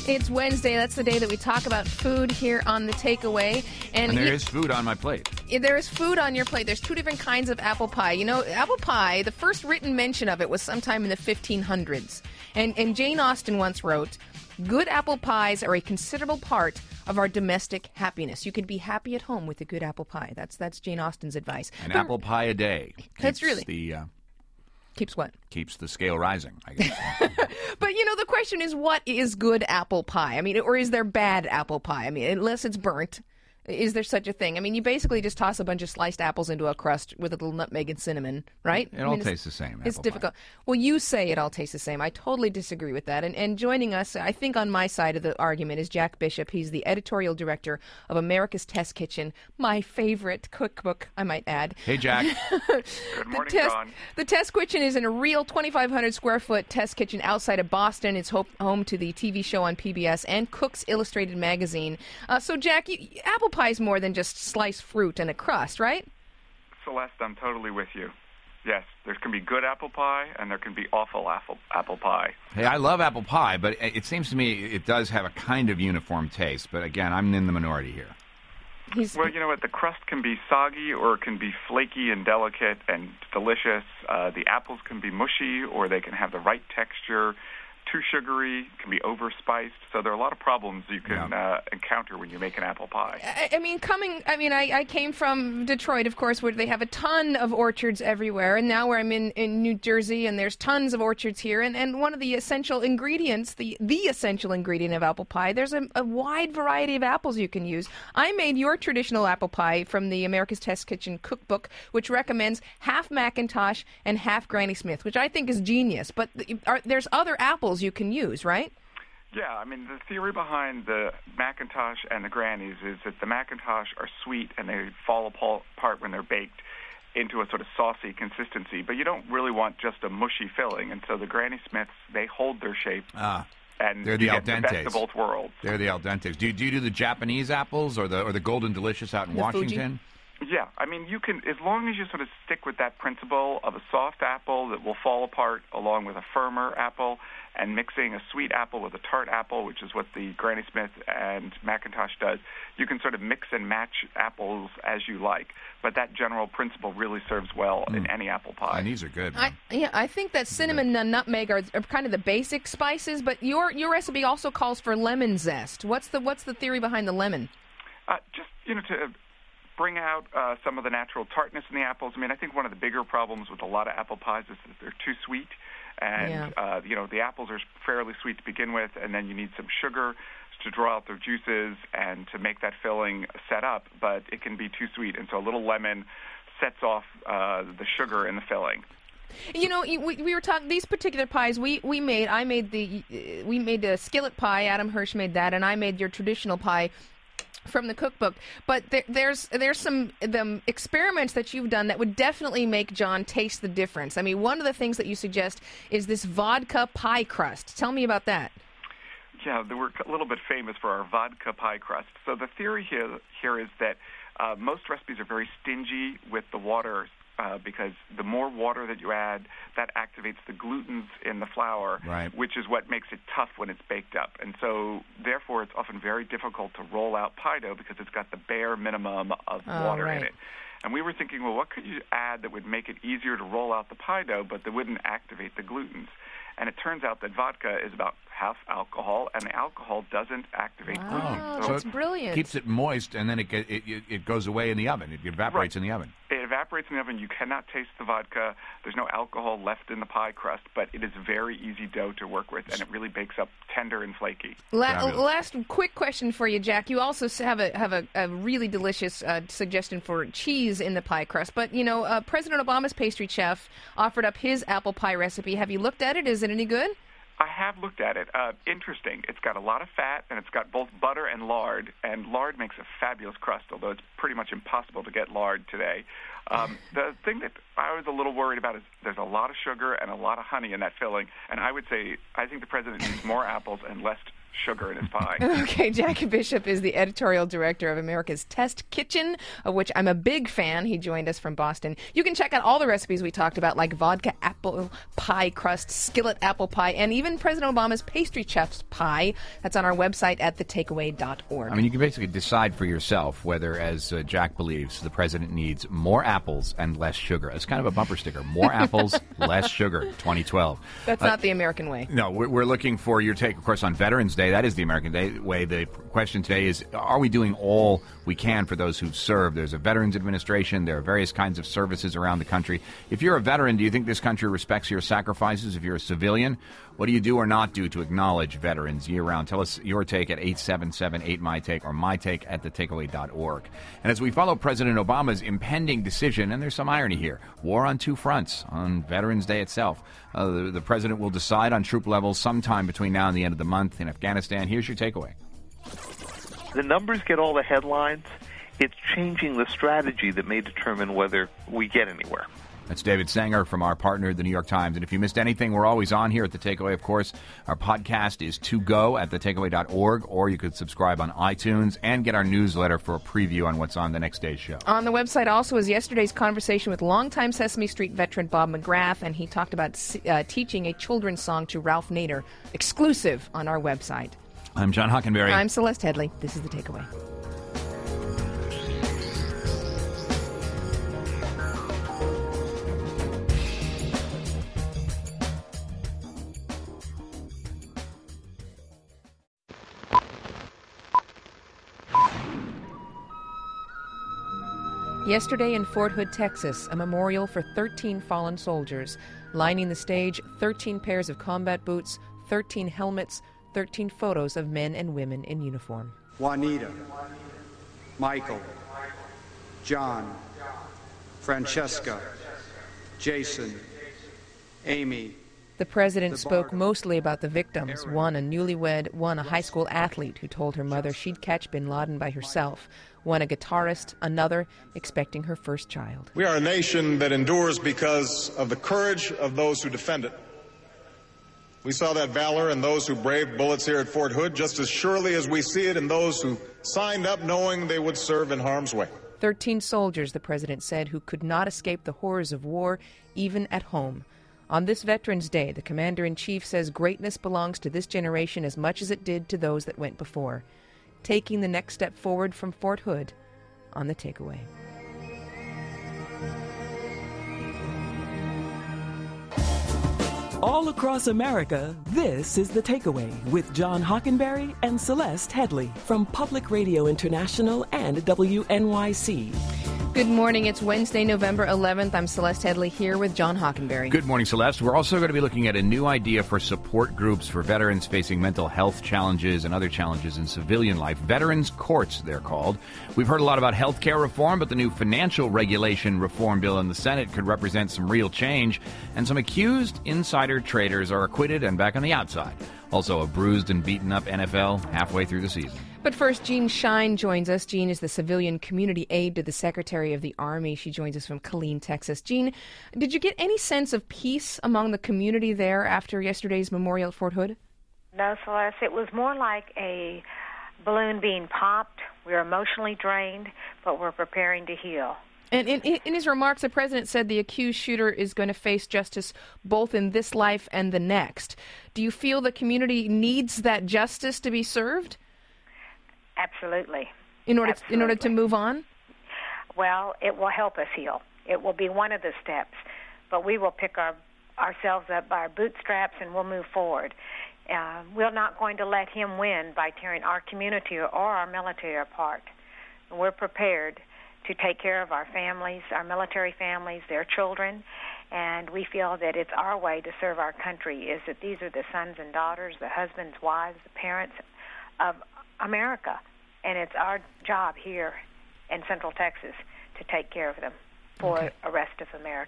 It's Wednesday. That's the day that we talk about food here on The Takeaway. And, And there you- is food on my plate. There is food on your plate. There's two different kinds of apple pie. You know, apple pie, the first written mention of it was sometime in the fifteen hundreds. And, and Jane Austen once wrote, "Good apple pies are a considerable part of our domestic happiness." You could be happy at home with a good apple pie. That's that's Jane Austen's advice. An But- apple pie a day. That's keeps really- the uh, Keeps what? keeps the scale rising, I guess. But, you know, the question is, what is good apple pie? I mean, or is there bad apple pie? I mean, unless it's burnt, is there such a thing? I mean, you basically just toss a bunch of sliced apples into a crust with a little nutmeg and cinnamon, right? It I all mean, it's- tastes the same, It's apple pie. difficult. Well, you say it all tastes the same. I totally disagree with that. And, and joining us, I think on my side of the argument, is Jack Bishop. He's the editorial director of America's Test Kitchen, my favorite cookbook, I might add. Hey, Jack. Good morning, the test, John. The Test Kitchen is in a real twenty-five hundred square foot test kitchen outside of Boston. It's ho- home to the T V show on P B S and Cook's Illustrated magazine. Uh, so, Jack, you, apple pie is more than just sliced fruit and a crust, right? Celeste, I'm totally with you. Yes, there can be good apple pie and there can be awful apple apple pie. Hey, I love apple pie, but it it seems to me it does have a kind of uniform taste. But again, I'm in the minority here. Well, you know what? The crust can be soggy or it can be flaky and delicate and delicious. Uh, the apples can be mushy or they can have the right texture. Too sugary, can be overspiced. So there are a lot of problems you can uh, encounter when you make an apple pie. I, I mean, coming. I mean, I, I came from Detroit, of course, where they have a ton of orchards everywhere, and now where I'm in, in New Jersey, and there's tons of orchards here. And, and one of the essential ingredients, the the essential ingredient of apple pie, there's a, a wide variety of apples you can use. I made your traditional apple pie from the America's Test Kitchen cookbook, which recommends half McIntosh and half Granny Smith, which I think is genius. But th- are, there's other apples you can use, right? Yeah, I mean, the theory behind the McIntosh and the Grannies is that the McIntosh are sweet and they fall apart when they're baked into a sort of saucy consistency, but you don't really want just a mushy filling, and so the Granny Smiths, they hold their shape. Ah, and they're you the al get the best dentes. of both worlds. They're the al dentes. Do you, do you do the Japanese apples or the or the Golden Delicious out in The Fuji? Washington? Yeah, I mean, you can, as long as you sort of stick with that principle of a soft apple that will fall apart along with a firmer apple, and mixing a sweet apple with a tart apple, which is what the Granny Smith and McIntosh does, you can sort of mix and match apples as you like. But that general principle really serves well in any apple pie. And these are good. I, yeah, I think that cinnamon and nutmeg are, are kind of the basic spices, but your your recipe also calls for lemon zest. What's the what's the theory behind the lemon? Uh, just, you know, to bring out uh, some of the natural tartness in the apples. I mean, I think one of the bigger problems with a lot of apple pies is that they're too sweet. And, Yeah. uh, you know, the apples are fairly sweet to begin with, and then you need some sugar to draw out their juices and to make that filling set up, but it can be too sweet. And so a little lemon sets off uh, the sugar in the filling. You know, you- we, we were talking these particular pies. We, we made. I made the uh, we made a skillet pie. Adam Hirsch made that, and I made your traditional pie from the cookbook. But there, there's there's some the experiments that you've done that would definitely make John taste the difference. I mean, one of the things that you suggest is this vodka pie crust. Tell me about that. Yeah, we're a little bit famous for our vodka pie crust. So the theory here here is that uh, most recipes are very stingy with the water uh, because the more water that you add, that activates the glutens in the flour, Right. which is what makes it tough when it's baked up. And so, therefore, it's often very difficult to roll out pie dough because it's got the bare minimum of Oh, water right. in it. And we were thinking, well, what could you add that would make it easier to roll out the pie dough, but that wouldn't activate the glutens? And it turns out that vodka is about half alcohol, and the alcohol doesn't activate Wow, gluten. that's brilliant. Keeps it moist, and then it, get, it it it goes away in the oven. It evaporates in the oven. It evaporates in the oven. You cannot taste the vodka. There's no alcohol left in the pie crust, but it is very easy dough to work with, and it really bakes up tender and flaky. La- last quick question for you, Jack. You also s- have a have a, a really delicious uh, suggestion for cheese in the pie crust. But you know, uh, President Obama's pastry chef offered up his apple pie recipe. Have you looked at it? Is it any good? I have looked at it. Uh, interesting. It's got a lot of fat, and it's got both butter and lard, and lard makes a fabulous crust, although it's pretty much impossible to get lard today. Um, the thing that I was a little worried about is there's a lot of sugar and a lot of honey in that filling, and I would say I think the president needs more apples and less sugar in his pie. Okay, Jackie Bishop is the editorial director of America's Test Kitchen, of which I'm a big fan. He joined us from Boston. You can check out all the recipes we talked about, like vodka apple pie crust, skillet apple pie, and even President Obama's pastry chef's pie. That's on our website at the takeaway dot org. I mean, you can basically decide for yourself whether, as uh, Jack believes, the president needs more apples and less sugar. It's kind of a bumper sticker. More apples, less sugar, twenty twelve. That's uh, not the American way. No, we're, we're looking for your take, of course, on Veterans Day. That is the American Day way. The question today is, are we doing all we can for those who've served? There's a Veterans Administration. There are various kinds of services around the country. If you're a veteran, do you think this country respects your sacrifices? If you're a civilian, what do you do or not do to acknowledge veterans year-round? Tell us your take at eight seven seven eight my take or my take at the takeaway dot org. And as we follow President Obama's impending decision, and there's some irony here, war on two fronts on Veterans Day itself. Uh, the, the president will decide on troop levels sometime between now and the end of the month in Afghanistan. Here's your takeaway. The numbers get all the headlines. It's changing the strategy that may determine whether we get anywhere. That's David Sanger from our partner, The New York Times. And if you missed anything, we're always on here at The Takeaway, of course. Our podcast is to go at the takeaway dot org, or you could subscribe on iTunes and get our newsletter for a preview on what's on the next day's show. On the website also is yesterday's conversation with longtime Sesame Street veteran Bob McGrath, and he talked about uh, teaching a children's song to Ralph Nader, exclusive on our website. I'm John Hockenberry. I'm Celeste Headley. This is The Takeaway. Yesterday in Fort Hood, Texas, a memorial for thirteen fallen soldiers. Lining the stage, thirteen pairs of combat boots, thirteen helmets, thirteen photos of men and women in uniform. Juanita, Michael, John, Francesca, Jason, Amy. The president spoke mostly about the victims, one a newlywed, one a high school athlete who told her mother she'd catch bin Laden by herself, one a guitarist, another expecting her first child. We are a nation that endures because of the courage of those who defend it. We saw that valor in those who braved bullets here at Fort Hood just as surely as we see it in those who signed up knowing they would serve in harm's way. Thirteen soldiers, the president said, who could not escape the horrors of war, even at home. On this Veterans Day, the Commander-in-Chief says greatness belongs to this generation as much as it did to those that went before. Taking the next step forward from Fort Hood on The Takeaway. All across America, this is The Takeaway with John Hockenberry and Celeste Headley from Public Radio International and W N Y C. Good morning. It's Wednesday, November eleventh. I'm Celeste Headley here with John Hockenberry. Good morning, Celeste. We're also going to be looking at a new idea for support groups for veterans facing mental health challenges and other challenges in civilian life. Veterans courts, they're called. We've heard a lot about health care reform, but the new financial regulation reform bill in the Senate could represent some real change, and some accused insider traders are acquitted and back on the outside. Also, a bruised and beaten up N F L halfway through the season. But first, Jean Shine joins us. Jean is the civilian community aide to the Secretary of the Army. She joins us from Killeen, Texas. Jean, did you get any sense of peace among the community there after yesterday's memorial at Fort Hood? No, Celeste. It was more like a balloon being popped. We're emotionally drained, but we're preparing to heal. And in, in his remarks, the president said the accused shooter is going to face justice both in this life and the next. Do you feel the community needs that justice to be served? Absolutely. In order, Absolutely. in order to move on? Well, it will help us heal. It will be one of the steps. But we will pick our, ourselves up by our bootstraps and we'll move forward. Uh, we're not going to let him win by tearing our community or our military apart. We're prepared to take care of our families, our military families, their children, and we feel that it's our way to serve our country, is that these are the sons and daughters, the husbands, wives, the parents of America, and it's our job here in Central Texas to take care of them for okay. the rest of America.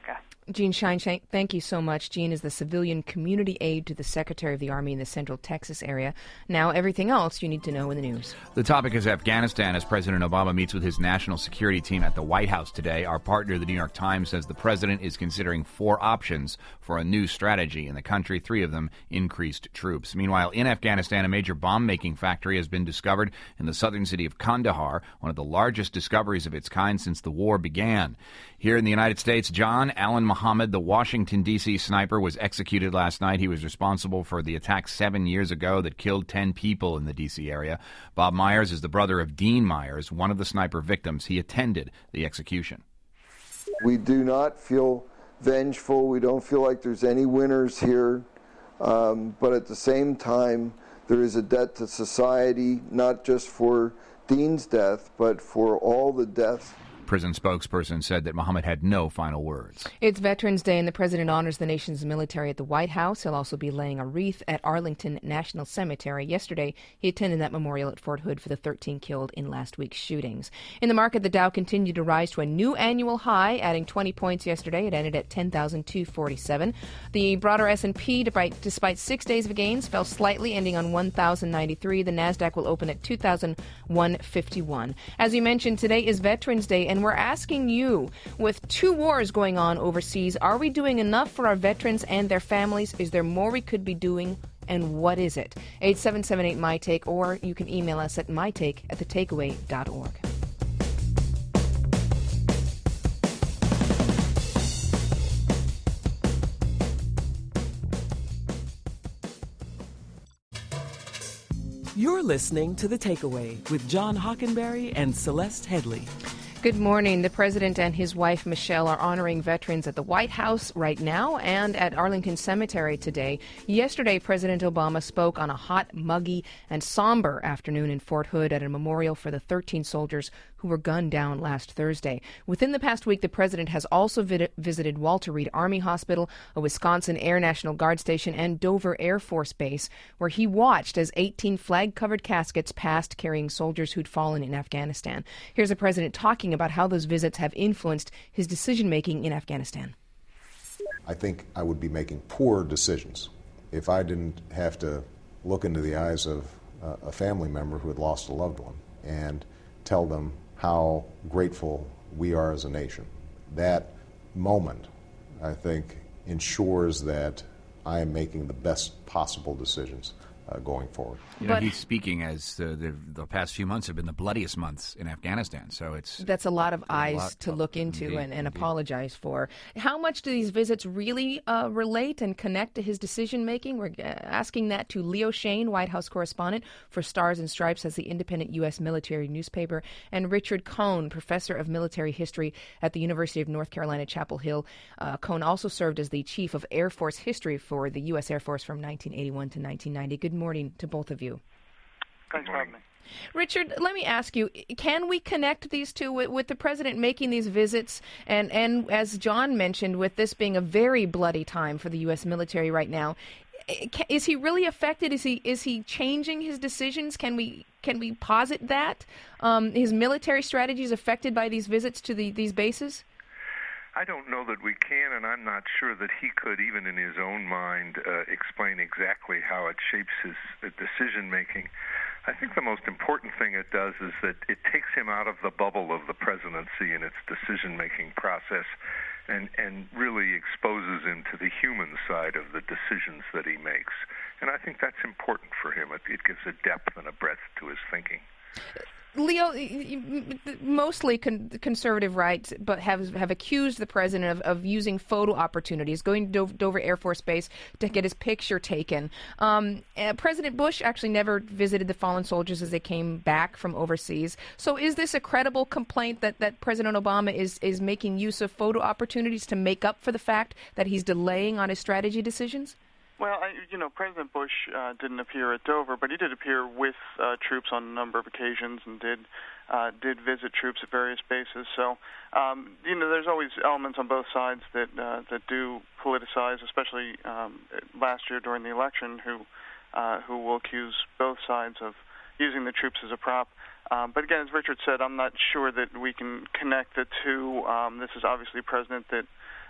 Gene Shine, thank you so much. Gene is the civilian community aide to the Secretary of the Army in the Central Texas area. Now, everything else you need to know in the news. The topic is Afghanistan as President Obama meets with his national security team at the White House today. Our partner, the New York Times, says the president is considering four options for a new strategy in the country, three of them increased troops. Meanwhile, in Afghanistan, a major bomb-making factory has been discovered in the southern city of Kandahar, one of the largest discoveries of its kind since the war began. Here in the United States, John Allen Muhammad, the Washington, D C sniper, was executed last night. He was responsible for the attack seven years ago that killed ten people in the D C area. Bob Myers is the brother of Dean Myers, one of the sniper victims. He attended the execution. We do not feel vengeful. We don't feel like there's any winners here. Um, but at the same time, there is a debt to society, not just for Dean's death, but for all the deaths. Prison spokesperson said that Muhammad had no final words. It's Veterans Day, and the president honors the nation's military at the White House. He'll also be laying a wreath at Arlington National Cemetery. Yesterday, he attended that memorial at Fort Hood for the thirteen killed in last week's shootings. In the market, the Dow continued to rise to a new annual high, adding twenty points yesterday. It ended at ten thousand two hundred forty-seven. The broader S and P, despite, despite six days of gains, fell slightly, ending on one thousand ninety-three. The NASDAQ will open at two thousand one hundred fifty-one. As you mentioned, today is Veterans Day, and we're asking you, with two wars going on overseas, are we doing enough for our veterans and their families? Is there more we could be doing? And what is it? eight seven seven eight, M Y Take, or you can email us at mytake at the takeaway dot org. You're listening to The Takeaway with John Hockenberry and Celeste Headley. Good morning. The president and his wife, Michelle, are honoring veterans at the White House right now and at Arlington Cemetery today. Yesterday, President Obama spoke on a hot, muggy, and somber afternoon in Fort Hood at a memorial for the thirteen soldiers who were gunned down last Thursday. Within the past week, the president has also vid- visited Walter Reed Army Hospital, a Wisconsin Air National Guard station, and Dover Air Force Base, where he watched as eighteen flag-covered caskets passed carrying soldiers who'd fallen in Afghanistan. Here's the president talking about how those visits have influenced his decision-making in Afghanistan. I think I would be making poor decisions if I didn't have to look into the eyes of uh, a family member who had lost a loved one and tell them how grateful we are as a nation. That moment, I think, ensures that I am making the best possible decisions uh, going forward. You know, he's speaking as uh, the, the past few months have been the bloodiest months in Afghanistan, so it's... That's a lot of eyes lot to of, look into indeed, and, and indeed. apologize for. How much do these visits really uh, relate and connect to his decision-making? We're uh, asking that to Leo Shane, White House correspondent for Stars and Stripes as the independent U S military newspaper, and Richard Cohn, professor of military history at the University of North Carolina, Chapel Hill. Uh, Cohn also served as the chief of Air Force history for the U S Air Force from nineteen eighty-one to nineteen ninety. Good morning to both of you. Thanks for having me. Richard, let me ask you, can we connect these two with, with the president making these visits and, and, as John mentioned, with this being a very bloody time for the U S military right now? Is he really affected? Is he is he changing his decisions? Can we can we posit that um, his military strategy is affected by these visits to the, these bases? I don't know that we can, and I'm not sure that he could, even in his own mind, uh, explain exactly how it shapes his uh, decision-making. I think the most important thing it does is that it takes him out of the bubble of the presidency and its decision-making process and, and really exposes him to the human side of the decisions that he makes. And I think that's important for him. It, it gives a depth and a breadth to his thinking. Leo, mostly con- conservative right, but have have accused the president of, of using photo opportunities, going to Dover, Dover Air Force Base to get his picture taken. Um, uh, President Bush actually never visited the fallen soldiers as they came back from overseas. So is this a credible complaint that, that President Obama is, is making use of photo opportunities to make up for the fact that he's delaying on his strategy decisions? Well, I, you know, President Bush uh, didn't appear at Dover, but he did appear with uh, troops on a number of occasions and did uh, did visit troops at various bases. So, um, you know, there's always elements on both sides that uh, that do politicize, especially um, last year during the election, who uh, who will accuse both sides of using the troops as a prop. Um, but again, as Richard said, I'm not sure that we can connect the two. Um, this is obviously a president that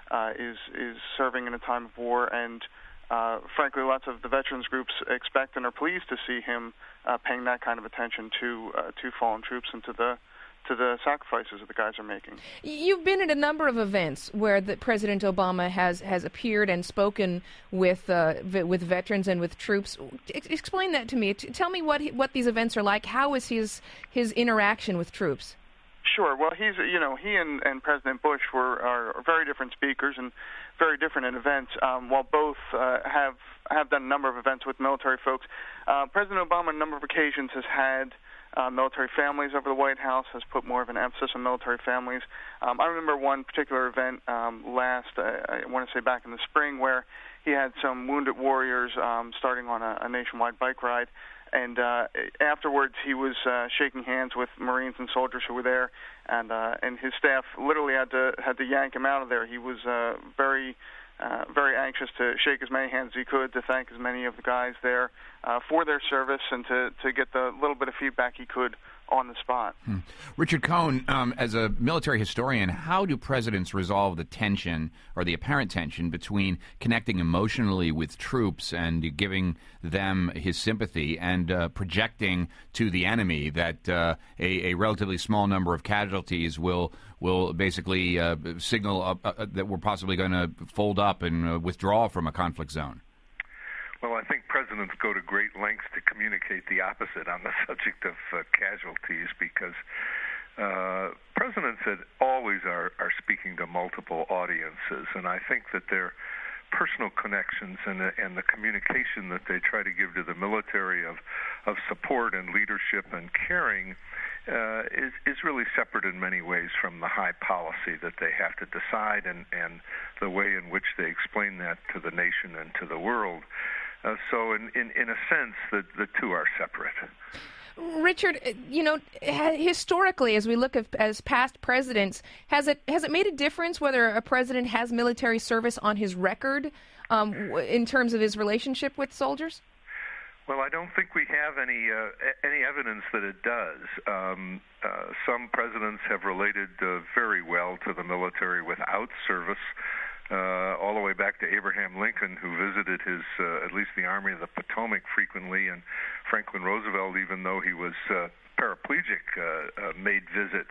uh, is is serving in a time of war, and uh, frankly, lots of the veterans groups expect and are pleased to see him uh, paying that kind of attention to uh, to fallen troops and to the to the sacrifices that the guys are making. You've been at a number of events where the President Obama has, has appeared and spoken with uh, v- with veterans and with troops. Ex- explain that to me. T- tell me what he, what these events are like. How is his his interaction with troops? Sure. Well, he's you know he and, and President Bush were are very different speakers and very different in events. Um, while both uh, have have done a number of events with military folks, uh, President Obama on a number of occasions has had Uh, military families over the White House, has put more of an emphasis on military families. Um, I remember one particular event um, last, uh, I want to say back in the spring, where he had some wounded warriors um, starting on a, a nationwide bike ride. And uh, afterwards, he was uh, shaking hands with Marines and soldiers who were there, and uh, and his staff literally had to had to yank him out of there. He was uh, very Uh, very anxious to shake as many hands as he could, to thank as many of the guys there uh, for their service, and to, to get the little bit of feedback he could on the spot. Hmm. Richard Cohn, um, as a military historian, how do presidents resolve the tension or the apparent tension between connecting emotionally with troops and giving them his sympathy and uh, projecting to the enemy that uh, a, a relatively small number of casualties will will basically uh, signal uh, uh, that we're possibly going to fold up and uh, withdraw from a conflict zone? Well, I think presidents go to great lengths to communicate the opposite on the subject of uh, casualties, because uh, presidents that always are, are speaking to multiple audiences, and I think that their personal connections and the, and the communication that they try to give to the military of, of support and leadership and caring uh, is, is really separate in many ways from the high policy that they have to decide, and, and the way in which they explain that to the nation and to the world. Uh, so in, in, in a sense, the, the two are separate. Richard, you know, historically, as we look at as past presidents, has it has it made a difference whether a president has military service on his record um, in terms of his relationship with soldiers? Well, I don't think we have any uh, any evidence that it does. Um, uh, some presidents have related uh, very well to the military without service. Uh, all the way back to Abraham Lincoln, who visited his, uh, at least the Army of the Potomac frequently, and Franklin Roosevelt, even though he was uh, paraplegic, uh, uh, made visits.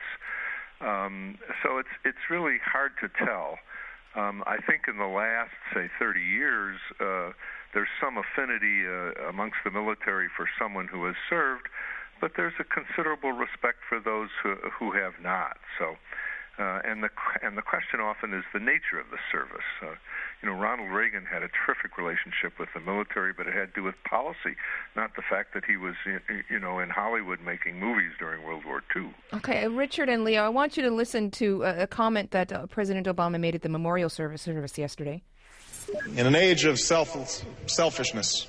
Um, so it's it's really hard to tell. Um, I think in the last, say, thirty years, uh, there's some affinity uh, amongst the military for someone who has served, but there's a considerable respect for those who, who have not. So. Uh, and the and the question often is the nature of the service. Uh, you know, Ronald Reagan had a terrific relationship with the military, but it had to do with policy, not the fact that he was, you know, in Hollywood making movies during World War Two. Okay, Richard and Leo, I want you to listen to a, a comment that uh, President Obama made at the memorial service service yesterday. In an age of self selfishness,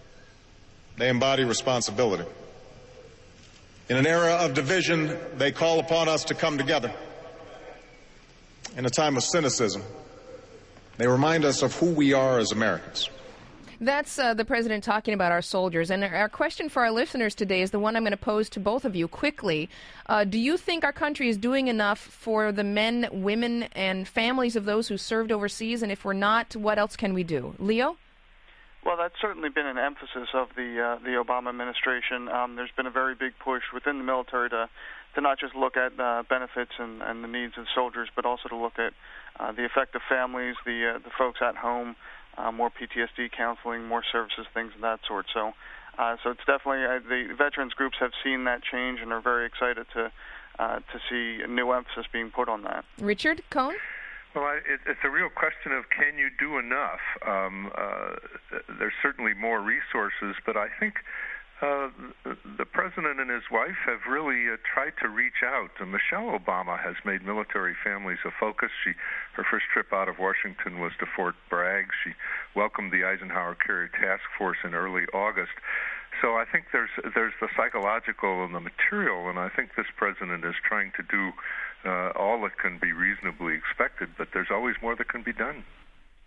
they embody responsibility. In an era of division, they call upon us to come together. In a time of cynicism, they remind us of who we are as Americans. That's uh, the president talking about our soldiers. And our question for our listeners today is the one I'm going to pose to both of you quickly. Uh, do you think our country is doing enough for the men, women, and families of those who served overseas? And if we're not, what else can we do? Leo? Well, that's certainly been an emphasis of the uh, the Obama administration. Um, there's been a very big push within the military to to not just look at uh, benefits and, and the needs of soldiers, but also to look at uh, the effect of families, the uh, the folks at home, uh, more P T S D counseling, more services, things of that sort. So, uh, so it's definitely uh, the veterans groups have seen that change and are very excited to uh, to see a new emphasis being put on that. Richard Cohn? Well, I, it, it's a real question of can you do enough? Um, uh, there's certainly more resources, but I think Uh, the president and his wife have really uh, tried to reach out. Uh, Michelle Obama has made military families a focus. She, her first trip out of Washington was to Fort Bragg. She welcomed the Eisenhower Carrier Task Force in early August. So I think there's there's the psychological and the material, and I think this president is trying to do uh, all that can be reasonably expected, but there's always more that can be done.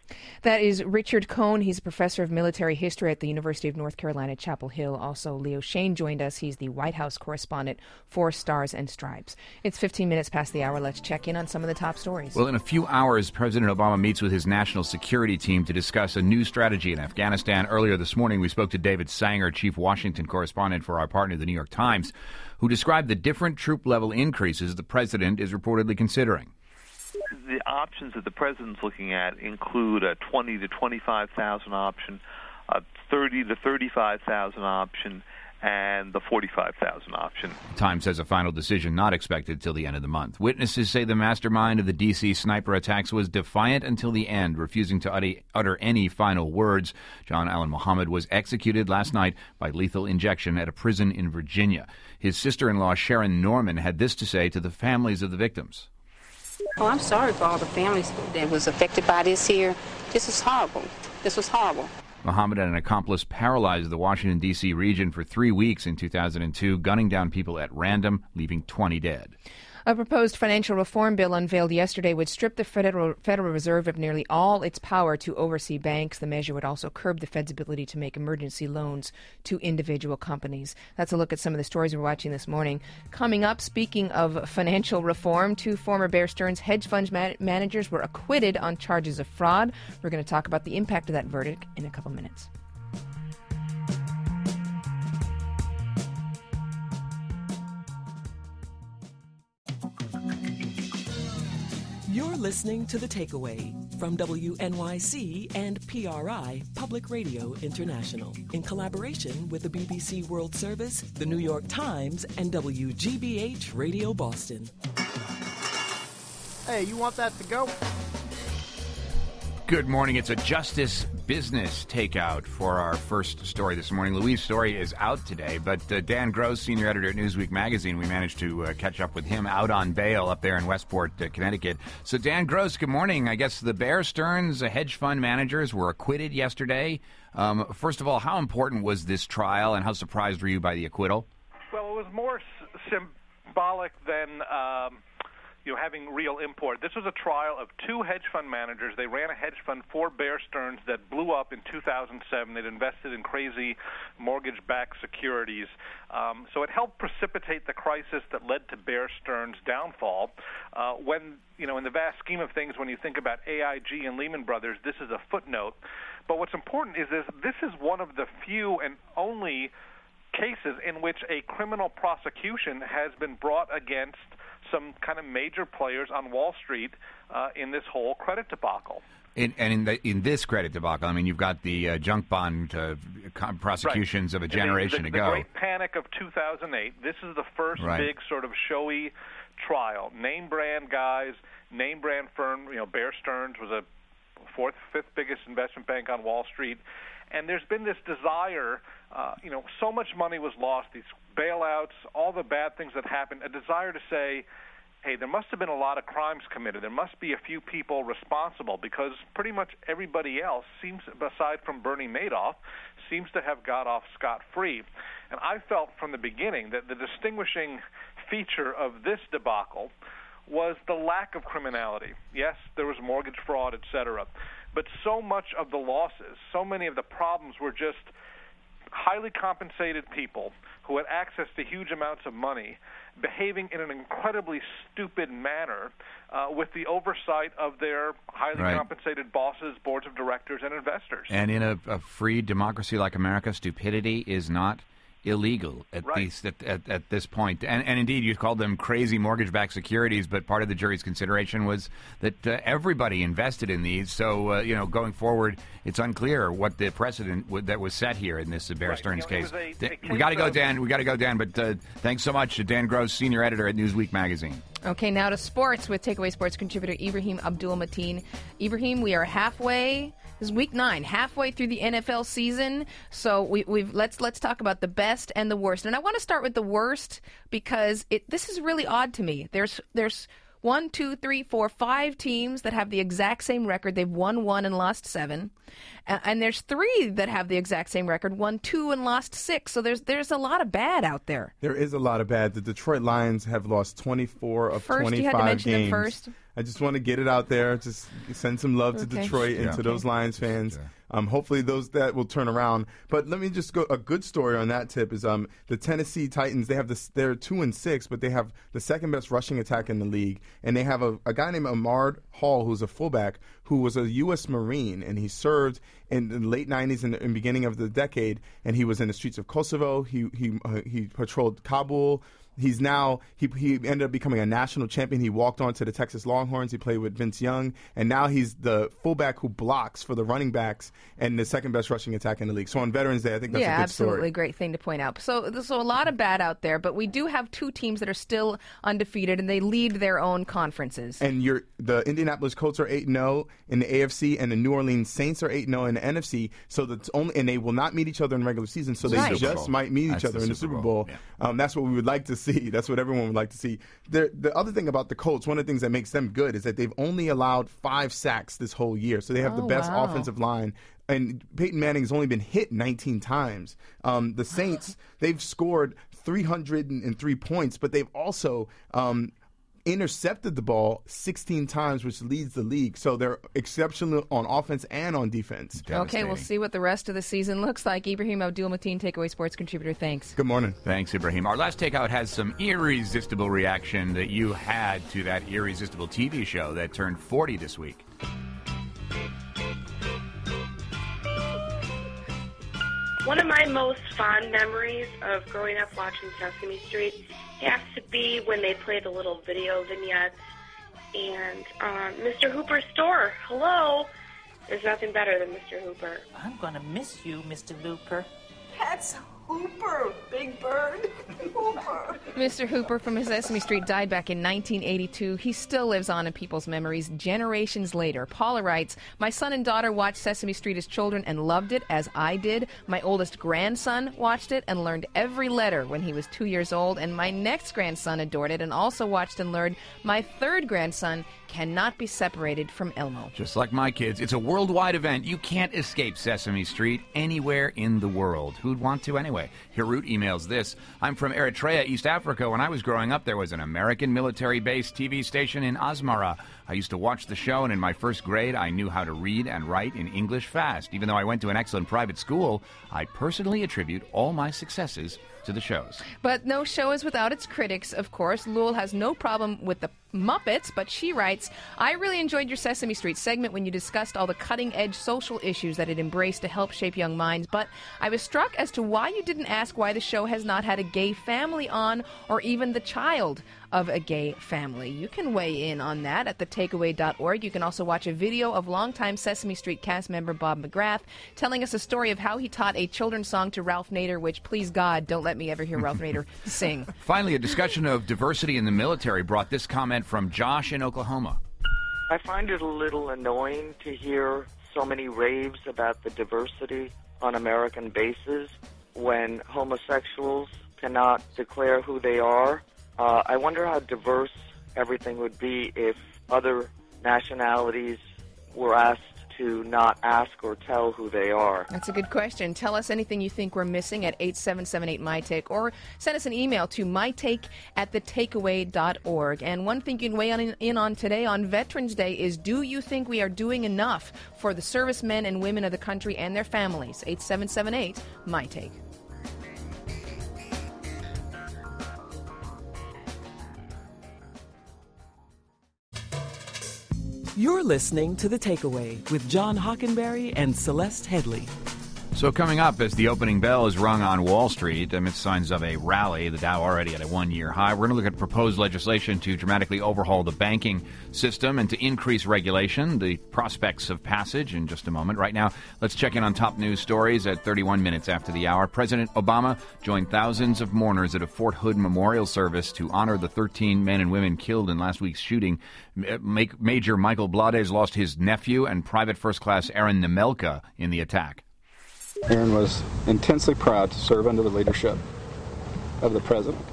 That is Richard Cohn. He's a professor of military history at the University of North Carolina, Chapel Hill. Also, Leo Shane joined us. He's the White House correspondent for Stars and Stripes. It's fifteen minutes past the hour. Let's check in on some of the top stories. Well, in a few hours, President Obama meets with his national security team to discuss a new strategy in Afghanistan. Earlier this morning, we spoke to David Sanger, chief Washington correspondent for our partner, the New York Times, who described the different troop-level increases the president is reportedly considering. The options that the president's looking at include a twenty to twenty-five thousand option, a thirty to thirty-five thousand option, and the forty-five thousand option. Times says a final decision not expected till the end of the month. Witnesses say the mastermind of the D C sniper attacks was defiant until the end, refusing to utter any final words. John Allen Muhammad was executed last night by lethal injection at a prison in Virginia. His sister-in-law, Sharon Norman, had this to say to the families of the victims. Oh, I'm sorry for all the families that was affected by this here. This is horrible. This was horrible. Muhammad and an accomplice paralyzed the Washington, D C region for three weeks in two thousand two, gunning down people at random, leaving twenty dead. A proposed financial reform bill unveiled yesterday would strip the Federal, Federal Reserve of nearly all its power to oversee banks. The measure would also curb the Fed's ability to make emergency loans to individual companies. That's a look at some of the stories we're watching this morning. Coming up, speaking of financial reform, two former Bear Stearns hedge fund man- managers were acquitted on charges of fraud. We're going to talk about the impact of that verdict in a couple minutes. You're listening to The Takeaway from W N Y C and P R I Public Radio International in collaboration with the B B C World Service, the New York Times, and W G B H Radio Boston. Hey, you want that to go? Good morning. It's a Justice Business takeout for our first story this morning. Louise' story is out today, but uh, Dan Gross, senior editor at Newsweek magazine, we managed to uh, catch up with him out on bail up there in Westport, uh, Connecticut. So, Dan Gross, good morning. I guess the Bear Stearns uh, hedge fund managers were acquitted yesterday. Um, first of all, how important was this trial, and how surprised were you by the acquittal? Well, it was more s- symbolic than Um you know, having real import. This was a trial of two hedge fund managers. They ran a hedge fund for Bear Stearns that blew up in two thousand seven. They'd invested in crazy mortgage-backed securities. Um, so it helped precipitate the crisis that led to Bear Stearns' downfall. Uh, when, you know, in the vast scheme of things, when you think about A I G and Lehman Brothers, this is a footnote. But what's important is this, this is one of the few and only cases in which a criminal prosecution has been brought against some kind of major players on Wall Street uh, in this whole credit debacle. In, and in, the, in this credit debacle, I mean, you've got the uh, junk bond uh, prosecutions right. of a generation the, the, ago. The great panic of two thousand eight. This is the first right. big sort of showy trial. Name brand guys, name brand firm. You know, Bear Stearns was a fourth, fifth biggest investment bank on Wall Street. And there's been this desire, uh, you know, so much money was lost, these bailouts, all the bad things that happened, a desire to say, hey, there must have been a lot of crimes committed. There must be a few people responsible because pretty much everybody else seems, aside from Bernie Madoff, seems to have got off scot-free. And I felt from the beginning that the distinguishing feature of this debacle was the lack of criminality. Yes, there was mortgage fraud, et cetera. But so much of the losses, so many of the problems were just highly compensated people who had access to huge amounts of money behaving in an incredibly stupid manner uh, with the oversight of their highly right. compensated bosses, boards of directors, and investors. And in a, a free democracy like America, stupidity is not illegal, at right. least at, at, at this point. And, and indeed, you called them crazy mortgage-backed securities, but part of the jury's consideration was that uh, everybody invested in these. So, uh, you know, going forward, it's unclear what the precedent w- that was set here in this uh, Bear right. Stearns you know, case. A, a Dan, case we got to go, of... Dan. We got to go, Dan. But uh, thanks so much, Dan Gross, senior editor at Newsweek magazine. Okay, now to sports with Takeaway Sports contributor Ibrahim Abdul-Mateen. Ibrahim, we are halfway. This is week nine, halfway through the N F L season. So we, we've let's let's talk about the best and the worst. And I want to start with the worst because it this is really odd to me. There's there's one, two, three, four, five teams that have the exact same record. They've won one and lost seven. Uh, and there's three that have the exact same record, won two and lost six. So there's there's a lot of bad out there. There is a lot of bad. The Detroit Lions have lost twenty-four of first, twenty-five you had to mention games. them first. I just want to get it out there. Just send some love to Okay. Detroit and Yeah. to those Lions fans. Um, hopefully those that will turn around. But let me just go. A good story on that tip is um, the Tennessee Titans. They have this. They're two and six, but they have the second best rushing attack in the league, and they have a, a guy named Ahmad Hall, who's a fullback, who was a U S Marine, and he served in the late nineties and the and beginning of the decade, and he was in the streets of Kosovo. He he uh, he patrolled Kabul. He's now he he ended up becoming a national champion. He walked on to the Texas Longhorns. He played with Vince Young, and now he's the fullback who blocks for the running backs and the second best rushing attack in the league. So on Veterans Day, I think that's yeah, a good absolutely story. great thing to point out. So, so a lot of bad out there, but we do have two teams that are still undefeated, and they lead their own conferences. And you're, the Indianapolis Colts are eight and oh in the A F C, and the New Orleans Saints are eight and oh in the N F C. So that's only, and they will not meet each other in the regular season. So they Right. just might meet That's each other the in the Super Super Bowl. Bowl. Um, that's what we would like to see. That's what everyone would like to see. The, the other thing about the Colts, one of the things that makes them good is that they've only allowed five sacks this whole year. So they have the Oh, best wow. offensive line. And Peyton Manning's only been hit nineteen times. Um, the Saints, they've scored three hundred three points, but they've also um, intercepted the ball sixteen times, which leads the league. So they're exceptional on offense and on defense. Okay, we'll see what the rest of the season looks like. Ibrahim Abdul-Mateen, Takeaway Sports contributor, thanks. Good morning. Thanks, Ibrahim. Our last takeout has some irresistible reaction that you had to that irresistible T V show that turned forty this week. One of my most fond memories of growing up watching Sesame Street has to be when they play the little video vignettes and um, Mister Hooper's store. Hello. There's nothing better than Mister Hooper. I'm going to miss you, Mister Looper. That's Hooper, Big Bird. Hooper. Mister Hooper from Sesame Street died back in nineteen eighty-two. He still lives on in people's memories generations later. Paula writes, my son and daughter watched Sesame Street as children and loved it, as I did. My oldest grandson watched it and learned every letter when he was two years old, and my next grandson adored it and also watched and learned. My third grandson cannot be separated from Elmo. Just like my kids, it's a worldwide event. You can't escape Sesame Street anywhere in the world. Who'd want to anyway? Hirut emails this. I'm from Eritrea, East Africa. When I was growing up, there was an American military-based T V station in Asmara. I used to watch the show, and in my first grade, I knew how to read and write in English fast. Even though I went to an excellent private school, I personally attribute all my successes to the shows. But no show is without its critics, of course. Lul has no problem with the Muppets, but she writes, I really enjoyed your Sesame Street segment when you discussed all the cutting-edge social issues that it embraced to help shape young minds, but I was struck as to why you didn't ask why the show has not had a gay family on, or even the child of a gay family. You can weigh in on that at the takeaway dot org. You can also watch a video of longtime Sesame Street cast member Bob McGrath telling us a story of how he taught a children's song to Ralph Nader, which, please God, don't let me ever hear Ralph Nader sing. Finally, a discussion of diversity in the military brought this comment from Josh in Oklahoma. I find it a little annoying to hear so many raves about the diversity on American bases when homosexuals cannot declare who they are. Uh, I wonder how diverse everything would be if other nationalities were asked to not ask or tell who they are. That's a good question. Tell us anything you think we're missing at eight seven seven eight my take, or send us an email to mytake at the takeaway dot org. And one thing you can weigh on in, in on today on Veterans Day is, do you think we are doing enough for the servicemen and women of the country and their families? eight seven seven eight my take. You're listening to The Takeaway with John Hockenberry and Celeste Headley. So coming up, as the opening bell is rung on Wall Street amidst signs of a rally, the Dow already at a one-year high, we're going to look at proposed legislation to dramatically overhaul the banking system and to increase regulation, the prospects of passage in just a moment. Right now, let's check in on top news stories at thirty-one minutes after the hour. President Obama joined thousands of mourners at a Fort Hood memorial service to honor the thirteen men and women killed in last week's shooting. Major Michael Blades lost his nephew and Private First Class Aaron Nemelka in the attack. Aaron was intensely proud to serve under the leadership of the President.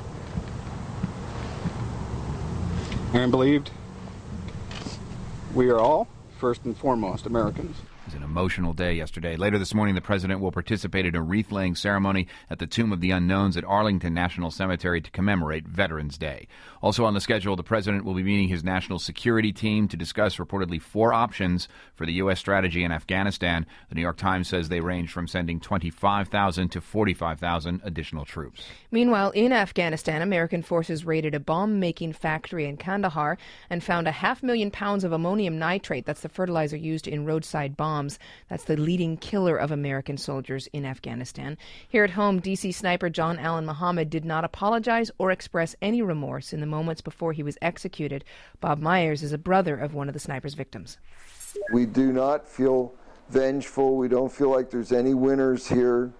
Aaron believed we are all, first and foremost, Americans. was an emotional day yesterday. Later this morning, the president will participate in a wreath-laying ceremony at the Tomb of the Unknowns at Arlington National Cemetery to commemorate Veterans Day. Also on the schedule, the president will be meeting his national security team to discuss reportedly four options for the U S strategy in Afghanistan. The New York Times says they range from sending twenty-five thousand to forty-five thousand additional troops. Meanwhile, in Afghanistan, American forces raided a bomb-making factory in Kandahar and found a half million pounds of ammonium nitrate. That's the fertilizer used in roadside bombs. That's the leading killer of American soldiers in Afghanistan. Here at home, D C sniper John Allen Muhammad did not apologize or express any remorse in the moments before he was executed. Bob Myers is a brother of one of the sniper's victims. We do not feel vengeful. We don't feel like there's any winners here.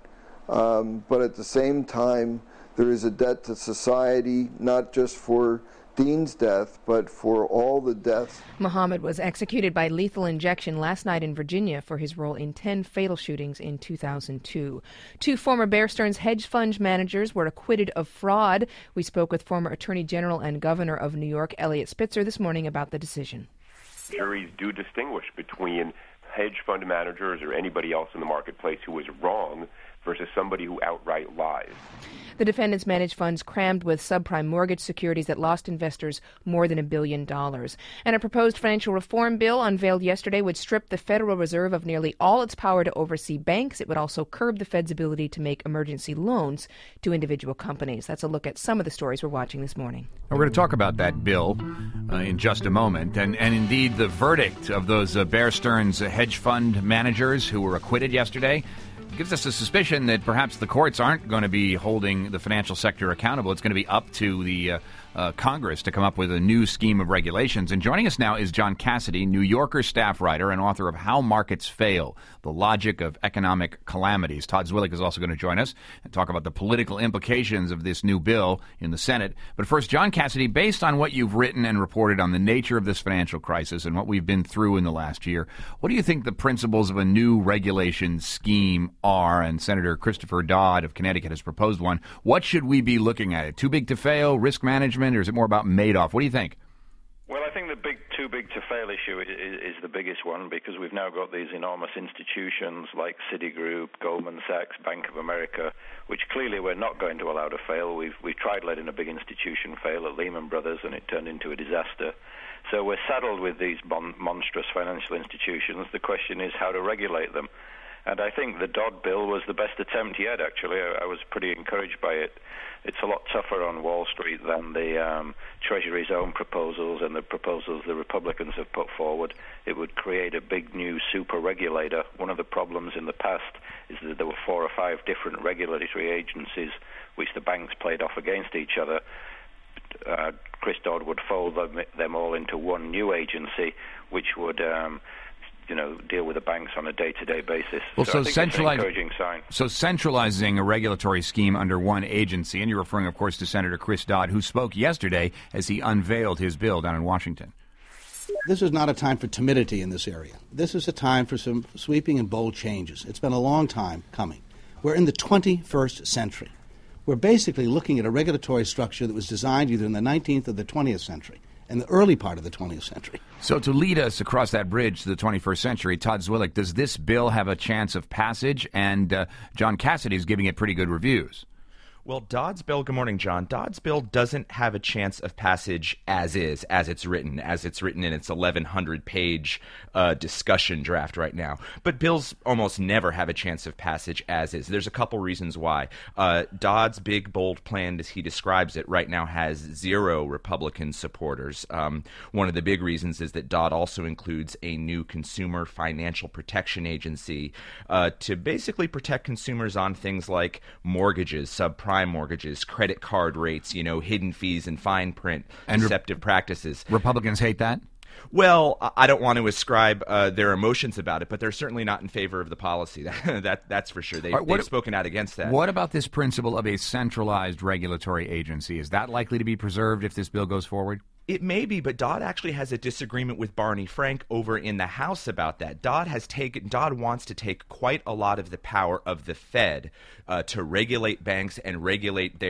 Um, but at the same time, there is a debt to society, not just for Dean's death, but for all the deaths. Muhammad was executed by lethal injection last night in Virginia for his role in ten fatal shootings in two thousand two. Two former Bear Stearns hedge fund managers were acquitted of fraud. We spoke with former Attorney General and Governor of New York, Eliot Spitzer, this morning about the decision. Juries do distinguish between hedge fund managers or anybody else in the marketplace who is wrong versus somebody who outright lies. The defendants managed funds crammed with subprime mortgage securities that lost investors more than a billion dollars. And a proposed financial reform bill unveiled yesterday would strip the Federal Reserve of nearly all its power to oversee banks. It would also curb the Fed's ability to make emergency loans to individual companies. That's a look at some of the stories we're watching this morning. We're going to talk about that bill uh, in just a moment. And, and indeed, the verdict of those uh, Bear Stearns uh, hedge fund managers who were acquitted yesterday gives us a suspicion that perhaps the courts aren't going to be holding the financial sector accountable. It's going to be up to the uh, uh, Congress to come up with a new scheme of regulations. And joining us now is John Cassidy, New Yorker staff writer and author of How Markets Fail, The Logic of Economic Calamities. Todd Zwillich is also going to join us and talk about the political implications of this new bill in the Senate. But first, John Cassidy, based on what you've written and reported on the nature of this financial crisis and what we've been through in the last year, what do you think the principles of a new regulation scheme are? And Senator Christopher Dodd of Connecticut has proposed one. What should we be looking at? Too big to fail, risk management, or is it more about Madoff? What do you think? Well, I think the big too big to fail issue is, is the biggest one, because we've now got these enormous institutions like Citigroup, Goldman Sachs, Bank of America, which clearly we're not going to allow to fail. We've we've tried letting a big institution fail at Lehman Brothers, and it turned into a disaster. So we're saddled with these mon- monstrous financial institutions. The question is how to regulate them. And I think the Dodd bill was the best attempt yet, actually. I, I was pretty encouraged by it. It's a lot tougher on Wall Street than the um, Treasury's own proposals and the proposals the Republicans have put forward. It would create a big new super regulator. One of the problems in the past is that there were four or five different regulatory agencies which the banks played off against each other. Uh, Chris Dodd would fold them, them all into one new agency, which would um, you know, deal with the banks on a day-to-day basis. Well, so, so I think it's an centrali- encouraging sign. So centralizing a regulatory scheme under one agency, and you're referring, of course, to Senator Chris Dodd, who spoke yesterday as he unveiled his bill down in Washington. This is not a time for timidity in this area. This is a time for some sweeping and bold changes. It's been a long time coming. We're in the twenty-first century. We're basically looking at a regulatory structure that was designed either in the nineteenth or the twentieth century, in the early part of the twentieth century. So to lead us across that bridge to the twenty-first century, Todd Zwillich, does this bill have a chance of passage? And uh, John Cassidy is giving it pretty good reviews. Well, Dodd's bill, good morning, John. Dodd's bill doesn't have a chance of passage as is, as it's written, as it's written in its eleven hundred page uh, discussion draft right now. But bills almost never have a chance of passage as is. There's a couple reasons why. Uh, Dodd's big, bold plan, as he describes it, right now has zero Republican supporters. Um, one of the big reasons is that Dodd also includes a new consumer financial protection agency uh, to basically protect consumers on things like mortgages, subprime mortgages, credit card rates, you know, hidden fees and fine print, and deceptive re- practices. Republicans hate that? Well, I don't want to ascribe uh, their emotions about it, but they're certainly not in favor of the policy. that, that That's for sure. They, right, what, they've spoken out against that. What about this principle of a centralized regulatory agency? Is that likely to be preserved if this bill goes forward? It may be, but Dodd actually has a disagreement with Barney Frank over in the House about that. Dodd has taken. Dodd wants to take quite a lot of the power of the Fed uh, to regulate banks and regulate their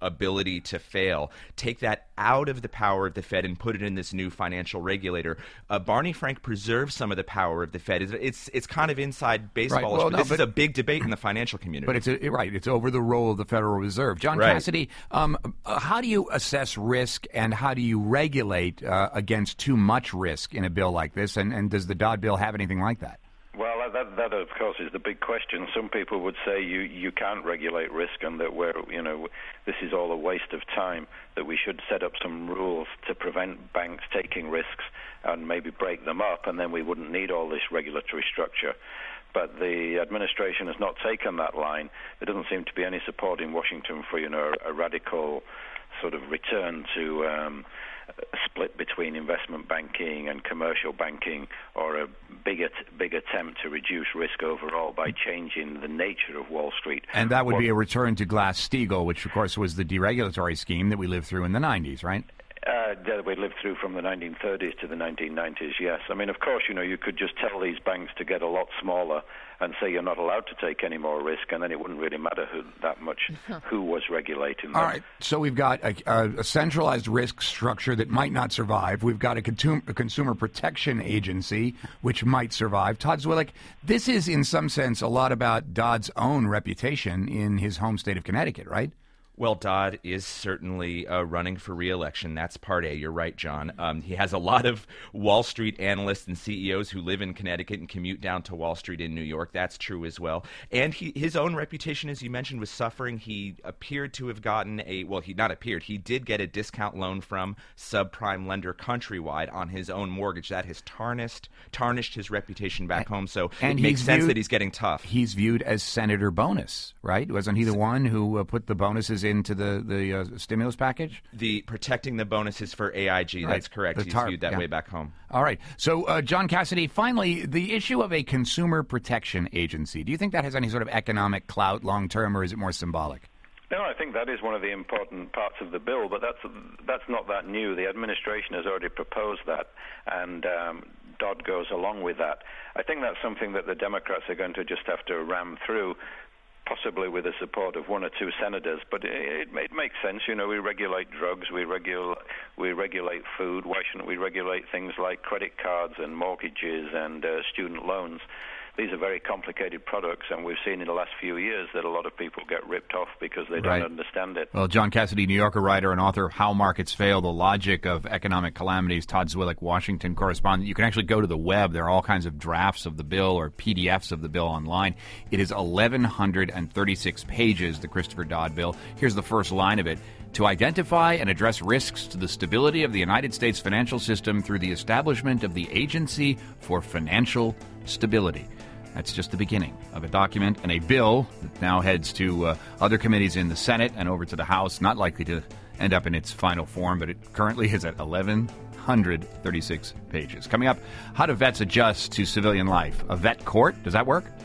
ability to fail, take that out of the power of the Fed and put it in this new financial regulator. Uh, Barney Frank preserves some of the power of the Fed. It's it's, it's kind of inside baseball. Right. Well, but no, this but, is a big debate in the financial community. But it's a, right. It's over the role of the Federal Reserve. John Right. Cassidy, um, uh, how do you assess risk and how do you regulate uh, against too much risk in a bill like this? And, and does the Dodd bill have anything like that? Well, that, that of course is the big question. Some people would say you, you can't regulate risk, and that we're, you know, this is all a waste of time. That we should set up some rules to prevent banks taking risks and maybe break them up, and then we wouldn't need all this regulatory structure. But the administration has not taken that line. There doesn't seem to be any support in Washington for, you know, a radical sort of return to um, a split between investment banking and commercial banking, or a big, big attempt to reduce risk overall by changing the nature of Wall Street. And that would what, be a return to Glass-Steagall, which, of course, was the deregulatory scheme that we lived through in the nineties, right? Uh, that we lived through from the nineteen thirties to the nineteen nineties, yes. I mean, of course, you know, you could just tell these banks to get a lot smaller and say you're not allowed to take any more risk, and then it wouldn't really matter who, that much who was regulating them. All right, so we've got a, a centralized risk structure that might not survive. We've got a, contum- a consumer protection agency which might survive. Todd Zwillich, this is in some sense a lot about Dodd's own reputation in his home state of Connecticut, right? Well, Dodd is certainly uh, running for re-election. That's part A. You're right, John. Um, he has a lot of Wall Street analysts and C E Os who live in Connecticut and commute down to Wall Street in New York. That's true as well. And he, his own reputation, as you mentioned, was suffering. He appeared to have gotten a, well, he not appeared, he did get a discount loan from subprime lender Countrywide on his own mortgage. That has tarnished, tarnished his reputation back home. So and it makes sense viewed, that he's getting tough. He's viewed as Senator Bonus, right? Wasn't he the one who uh, put the bonuses into the, the uh, stimulus package? The protecting the bonuses for A I G, right. That's correct. The He's tarp, viewed that yeah. way back home. All right. So, uh, John Cassidy, finally, the issue of a consumer protection agency. Do you think that has any sort of economic clout long term, or is it more symbolic? No, I think that is one of the important parts of the bill, but that's that's not that new. The administration has already proposed that, and um, Dodd goes along with that. I think that's something that the Democrats are going to just have to ram through, possibly with the support of one or two senators. But it, it makes sense. You know, we regulate drugs, we regulate we regulate food. Why shouldn't we regulate things like credit cards and mortgages and uh, student loans? These are very complicated products, and we've seen in the last few years that a lot of people get ripped off because they Right. don't understand it. Well, John Cassidy, New Yorker writer and author of How Markets Fail, The Logic of Economic Calamities. Todd Zwillich, Washington correspondent. You can actually go to the web. There are all kinds of drafts of the bill or P D Fs of the bill online. It is eleven thirty-six pages, the Christopher Dodd bill. Here's the first line of it. To identify and address risks to the stability of the United States financial system through the establishment of the Agency for Financial Stability. That's just the beginning of a document and a bill that now heads to uh, other committees in the Senate and over to the House, not likely to end up in its final form, but it currently is at eleven thirty-six pages. Coming up, how do vets adjust to civilian life? A vet court? Does that work?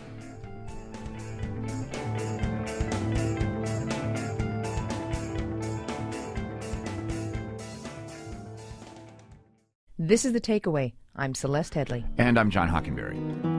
This is The Takeaway. I'm Celeste Headley. And I'm John Hockenberry.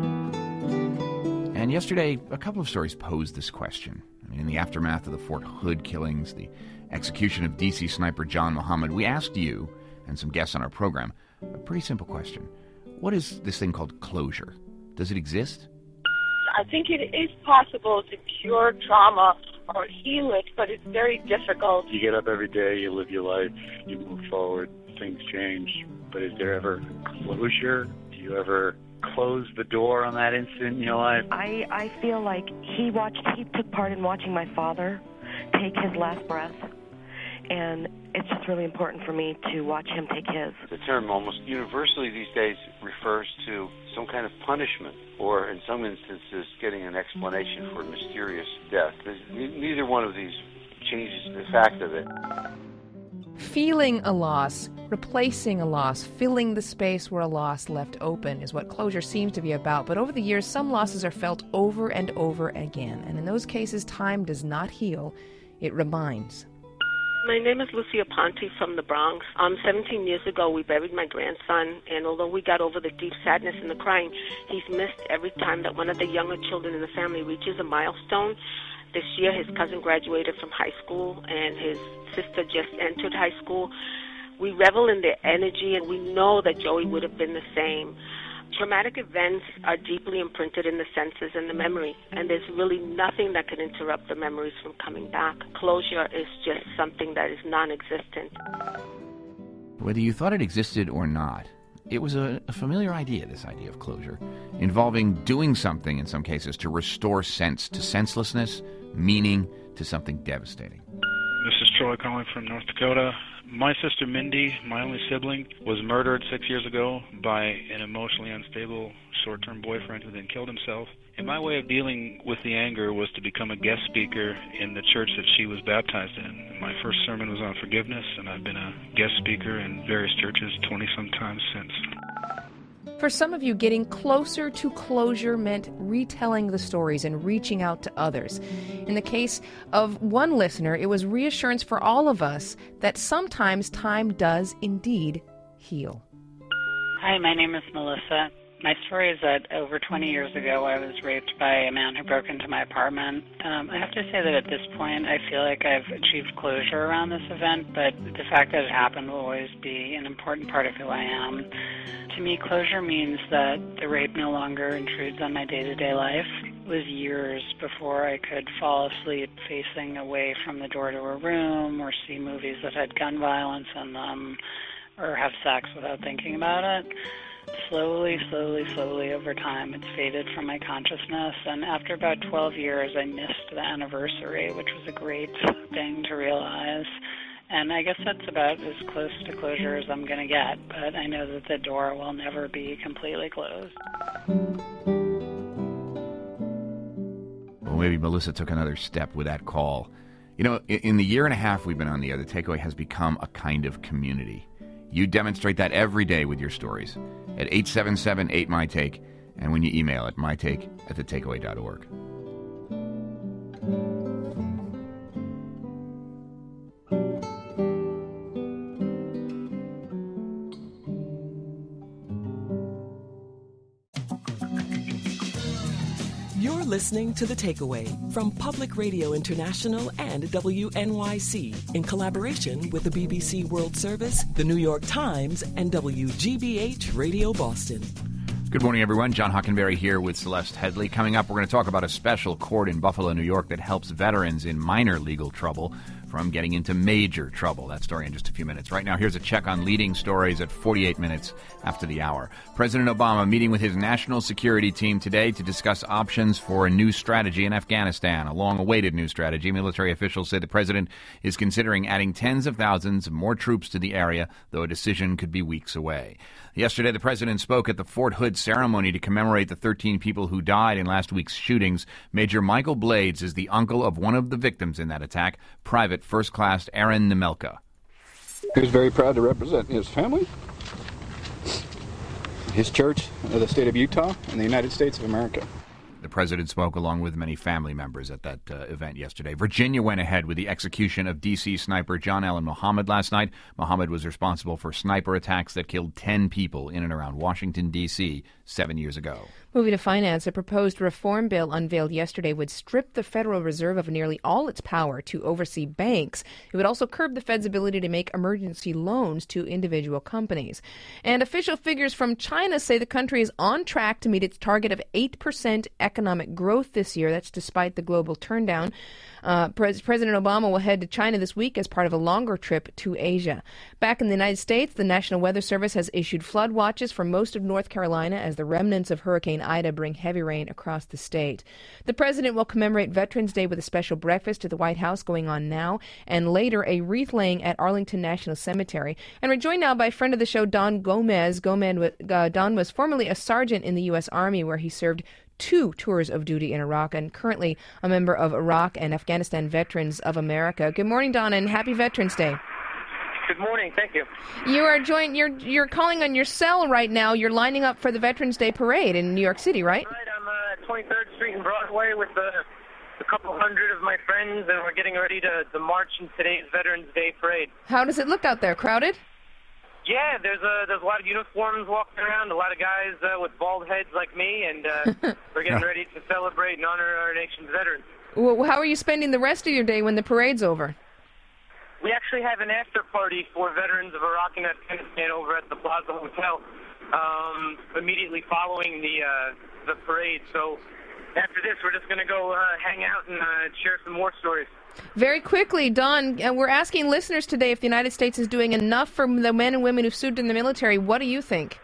And yesterday, a couple of stories posed this question. I mean, in the aftermath of the Fort Hood killings, the execution of D C sniper John Muhammad, we asked you, and some guests on our program, a pretty simple question. What is this thing called closure? Does it exist? I think it is possible to cure trauma or heal it, but it's very difficult. You get up every day, you live your life, you move forward, things change. But is there ever closure? Do you ever close the door on that incident in your life? I, I feel like he watched, he took part in watching my father take his last breath. And it's just really important for me to watch him take his. The term almost universally these days refers to some kind of punishment, or in some instances getting an explanation for mysterious death. Neither one of these changes the fact of it. Feeling a loss, replacing a loss, filling the space where a loss left open is what closure seems to be about. But over the years, some losses are felt over and over again. And in those cases, time does not heal, it reminds. My name is Lucia Ponte from the Bronx. Um, seventeen years ago, we buried my grandson, and although we got over the deep sadness and the crying, he's missed every time that one of the younger children in the family reaches a milestone. This year, his cousin graduated from high school, and his sister just entered high school. We revel in their energy, and we know that Joey would have been the same. Traumatic events are deeply imprinted in the senses and the memory, and there's really nothing that can interrupt the memories from coming back. Closure is just something that is non-existent. Whether you thought it existed or not, it was a, a familiar idea, this idea of closure, involving doing something in some cases to restore sense to senselessness, meaning to something devastating. This is Troy calling from North Dakota. My sister Mindy, my only sibling, was murdered six years ago by an emotionally unstable short-term boyfriend who then killed himself. And my way of dealing with the anger was to become a guest speaker in the church that she was baptized in. My first sermon was on forgiveness, and I've been a guest speaker in various churches twenty-some times since. For some of you, getting closer to closure meant retelling the stories and reaching out to others. In the case of one listener, it was reassurance for all of us that sometimes time does indeed heal. Hi, my name is Melissa. My story is that over twenty years ago, I was raped by a man who broke into my apartment. Um, I have to say that at this point, I feel like I've achieved closure around this event, but the fact that it happened will always be an important part of who I am. To me, closure means that the rape no longer intrudes on my day-to-day life. It was years before I could fall asleep facing away from the door to a room or see movies that had gun violence in them or have sex without thinking about it. Slowly, slowly, slowly over time, it's faded from my consciousness, and after about twelve years, I missed the anniversary, which was a great thing to realize. And I guess that's about as close to closure as I'm going to get, but I know that the door will never be completely closed. Well, maybe Melissa took another step with that call. You know, in the year and a half we've been on the air, The Takeaway has become a kind of community. You demonstrate that every day with your stories at eight seven seven eight my take, and when you email at mytake at the takeaway dot org. You're listening to The Takeaway from Public Radio International and W N Y C in collaboration with the B B C World Service, the New York Times, and W G B H Radio Boston. Good morning, everyone. John Hockenberry here with Celeste Headley. Coming up, we're going to talk about a special court in Buffalo, New York that helps veterans in minor legal trouble from getting into major trouble. That story in just a few minutes. Right now, here's a check on leading stories at forty-eight minutes after the hour. President Obama meeting with his national security team today to discuss options for a new strategy in Afghanistan, a long-awaited new strategy. Military officials say the president is considering adding tens of thousands of more troops to the area, though a decision could be weeks away. Yesterday, the president spoke at the Fort Hood ceremony to commemorate the thirteen people who died in last week's shootings. Major Michael Blades is the uncle of one of the victims in that attack, Private First Class Aaron Nemelka. He was very proud to represent his family, his church, the state of Utah, and the United States of America. The president spoke along with many family members at that uh, event yesterday. Virginia went ahead with the execution of D C sniper John Allen Muhammad last night. Muhammad was responsible for sniper attacks that killed ten people in and around Washington, D C seven years ago. Moving to finance, a proposed reform bill unveiled yesterday would strip the Federal Reserve of nearly all its power to oversee banks. It would also curb the Fed's ability to make emergency loans to individual companies. And official figures from China say the country is on track to meet its target of eight percent economic growth this year. That's despite the global turndown. Uh, Pres- President Obama will head to China this week as part of a longer trip to Asia. Back in the United States, the National Weather Service has issued flood watches for most of North Carolina as the remnants of Hurricane Ida bring heavy rain across the state. The president will commemorate Veterans Day with a special breakfast at the White House going on now, and later a wreath laying at Arlington National Cemetery. And we're joined now by friend of the show, Don Gomez. Gomez uh, Don was formerly a sergeant in the U S Army, where he served two tours of duty in Iraq and currently a member of Iraq and Afghanistan Veterans of America. Good morning, Don, and happy Veterans Day. Good morning. Thank you. You are joined. You're you're calling on your cell right now. You're lining up for the Veterans Day parade in New York City, right? Right. I'm uh, at twenty-third Street and Broadway with uh, a couple hundred of my friends, and we're getting ready to, to march in today's Veterans Day parade. How does it look out there? Crowded? Yeah, there's a there's a lot of uniforms walking around, a lot of guys uh, with bald heads like me, and uh, we're getting ready to celebrate and honor our nation's veterans. Well, how are you spending the rest of your day when the parade's over? We actually have an after party for veterans of Iraq and Afghanistan over at the Plaza Hotel um, immediately following the uh, the parade. So after this, we're just going to go uh, hang out and uh, share some more stories. Very quickly, Don, uh, we're asking listeners today if the United States is doing enough for the men and women who've served in the military. What do you think?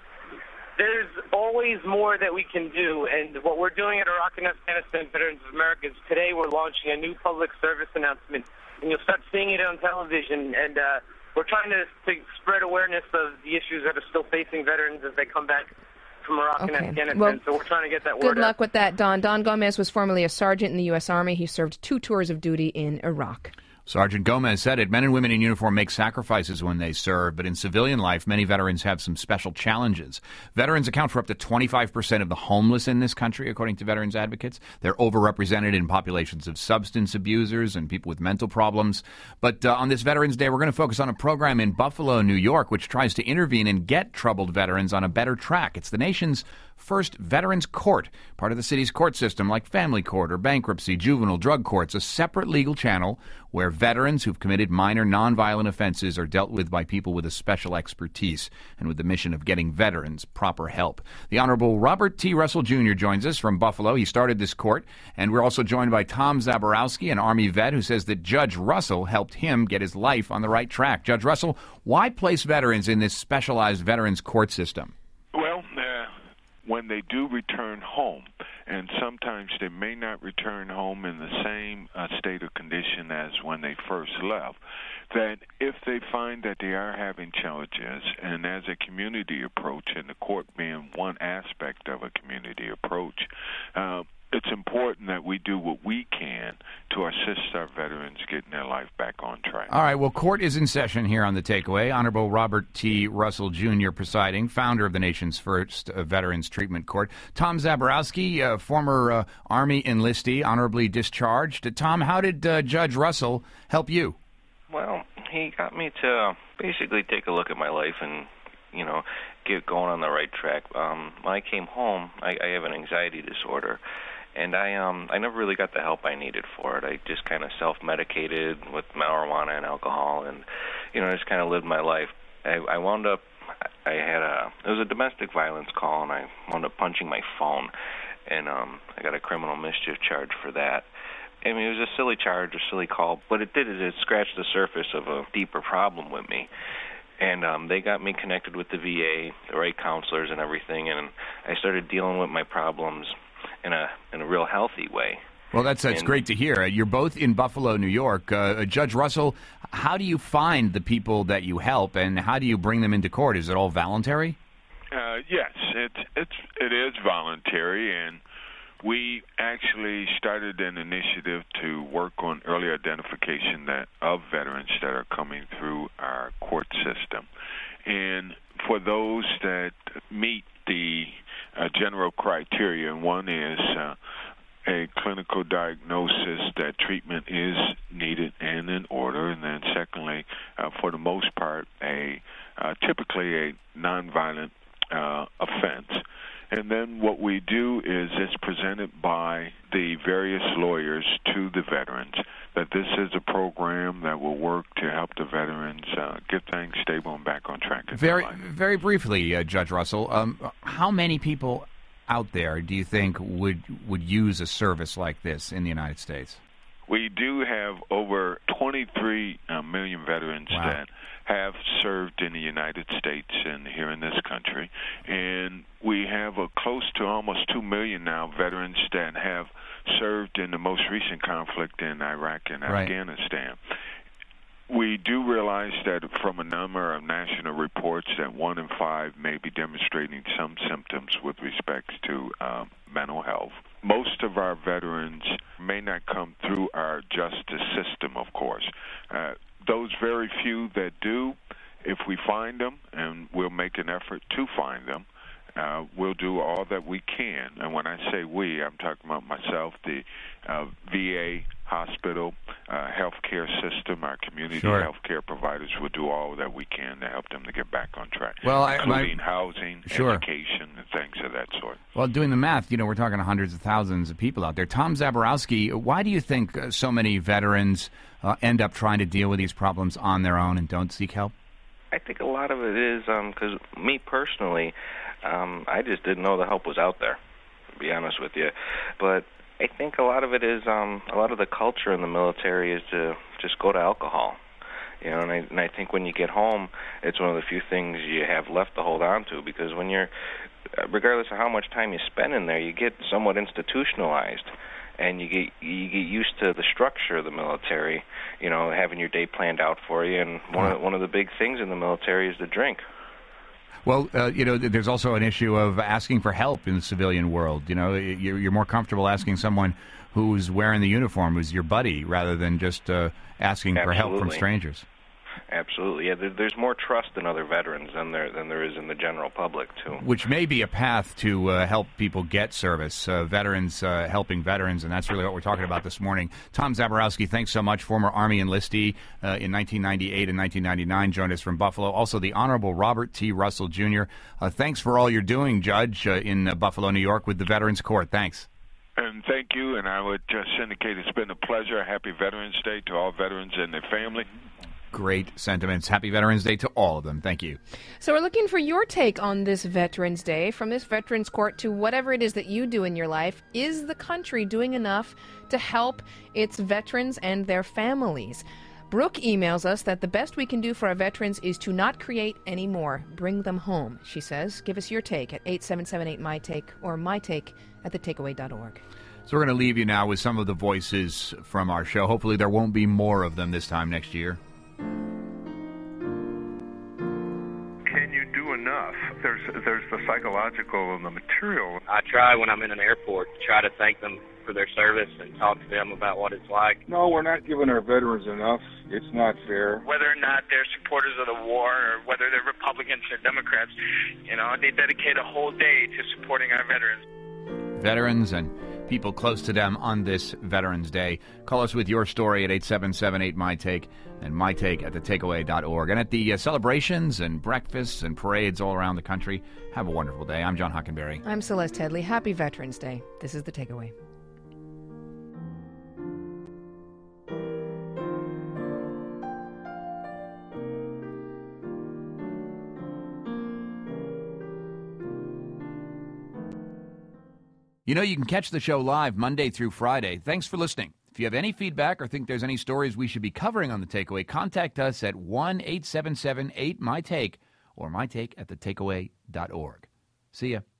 There's always more that we can do, and what we're doing at Iraq and Afghanistan Veterans of America is today we're launching a new public service announcement, and you'll start seeing it on television, and uh, we're trying to, to spread awareness of the issues that are still facing veterans as they come back from Iraq Okay. and Afghanistan, Well, so we're trying to get that word Good luck out. with that, Don. Don Gomez was formerly a sergeant in the U S. Army. He served two tours of duty in Iraq. Sergeant Gomez said it. Men and women in uniform make sacrifices when they serve, but in civilian life, many veterans have some special challenges. Veterans account for up to twenty-five percent of the homeless in this country, according to veterans advocates. They're overrepresented in populations of substance abusers and people with mental problems. But uh, on this Veterans Day, we're going to focus on a program in Buffalo, New York, which tries to intervene and get troubled veterans on a better track. It's the nation's first veterans court, part of the city's court system like family court or bankruptcy, juvenile, drug courts, a separate legal channel where veterans who've committed minor nonviolent offenses are dealt with by people with a special expertise and with the mission of getting veterans proper help. The Honorable Robert T. Russell Junior joins us from Buffalo. He started this court, and we're also joined by Tom Zaborowski, an Army vet who says that Judge Russell helped him get his life on the right track. Judge Russell, why place veterans in this specialized veterans court system? Well, uh, when they do return home, and sometimes they may not return home in the same uh, state of condition as when they first left, that if they find that they are having challenges, and as a community approach, and the court being one aspect of a community approach, uh, it's important that we do what we can to assist our veterans getting their life back on track. All right, well, court is in session here on The Takeaway. Honorable Robert T. Russell Junior presiding, founder of the nation's first uh, Veterans Treatment Court. Tom Zaborowski, uh, former uh, Army enlistee, honorably discharged. Uh, Tom, how did uh, Judge Russell help you? Well, he got me to basically take a look at my life and, you know, get going on the right track. Um, when I came home, I, I have an anxiety disorder. And I um I never really got the help I needed for it. I just kind of self-medicated with marijuana and alcohol, and you know, I just kind of lived my life. I, I wound up, I had a it was a domestic violence call, and I wound up punching my phone, and um I got a criminal mischief charge for that. I mean, it was a silly charge, a silly call, but it did it, it scratched the surface of a deeper problem with me. And um, they got me connected with the V A, the right counselors and everything, and I started dealing with my problems in a in a real healthy way. Well, that's that's and, great to hear. You're both in Buffalo, New York. Uh, Judge Russell, how do you find the people that you help, and how do you bring them into court? Is it all voluntary? Uh, yes, it's it's it is voluntary, and we actually started an initiative to work on early identification that of veterans that are coming through our court system, and for those that meet the uh, general criteria, and one is uh, a clinical diagnosis that treatment is needed and in order, and then secondly, uh, for the most part, a uh, typically a nonviolent uh, offense. And then what we do is it's presented by the various lawyers to the veterans that this is a program that will work to help the veterans uh, get things stable and back on track. Very, very briefly, uh, Judge Russell, um, how many people out there do you think would would use a service like this in the United States? We do have over twenty-three uh, million veterans wow. that have served in the United States and here in this country, and we have a close to almost two million now veterans that have served in the most recent conflict in Iraq and right. Afghanistan. We do realize that from a number of national reports that one in five may be demonstrating some symptoms with respect to um, mental health. Most of our veterans may not come through our justice system, of course. Uh, those very few that do, if we find them, and we'll make an effort to find them, uh, we'll do all that we can. And when I say we, I'm talking about myself, the uh, V A hospital, uh, healthcare system, our community Sure. healthcare providers will do all that we can to help them to get back on track, Well, I- including my- housing, Sure. education, and things of that sort. Well, doing the math, you know, we're talking hundreds of thousands of people out there. Tom Zaborowski, why do you think uh, so many veterans uh, end up trying to deal with these problems on their own and don't seek help? I think a lot of it is because me personally, um, I just didn't know the help was out there, to be honest with you. But I think a lot of it is um, a lot of the culture in the military is to just go to alcohol. You know, and I, and I think when you get home, it's one of the few things you have left to hold on to, because when you're, regardless of how much time you spend in there, you get somewhat institutionalized, and you get you get used to the structure of the military. You know, having your day planned out for you, and one of one of the big things in the military is the drink. Well, uh, you know, there's also an issue of asking for help in the civilian world. You know, you're, you're more comfortable asking someone who's wearing the uniform, who's your buddy, rather than just uh, asking for help from Absolutely. strangers. Absolutely, yeah. There, there's more trust in other veterans than there than there is in the general public too. Which may be a path to uh, help people get service, uh, veterans uh, helping veterans, and that's really what we're talking about this morning. Tom Zaborowski, thanks so much. Former Army enlistee uh, in nineteen ninety-eight and nineteen ninety-nine, joined us from Buffalo. Also, the Honorable Robert T. Russell Junior Uh, thanks for all you're doing, Judge, uh, in uh, Buffalo, New York, with the Veterans Court. Thanks. And thank you, and I would just indicate it's been a pleasure. Happy Veterans Day to all veterans and their family. Great sentiments. Happy Veterans Day to all of them. Thank you. So we're looking for your take on this Veterans Day, from this Veterans Court to whatever it is that you do in your life. Is the country doing enough to help its veterans and their families? Brooke emails us that the best we can do for our veterans is to not create any more. Bring them home, she says. Give us your take at eight seven seven eight, my take or my take at the takeaway dot org. So we're going to leave you now with some of the voices from our show. Hopefully there won't be more of them this time next year. Can you do enough? There's there's the psychological and the material. I try when I'm in an airport to try to thank them for their service and talk to them about what it's like. No, we're not giving our veterans enough. It's not fair. Whether or not they're supporters of the war or whether they're Republicans or Democrats, you know, they dedicate a whole day to supporting our veterans. Veterans and people close to them on this Veterans Day. Call us with your story at eight seven seven eight, my take and my take at the takeaway dot org. And at the uh, celebrations and breakfasts and parades all around the country, have a wonderful day. I'm John Hockenberry. I'm Celeste Headley. Happy Veterans Day. This is The Takeaway. You know, you can catch the show live Monday through Friday. Thanks for listening. If you have any feedback or think there's any stories we should be covering on The Takeaway, contact us at one eight seven seven eight, my take or my take at the takeaway dot org. See ya.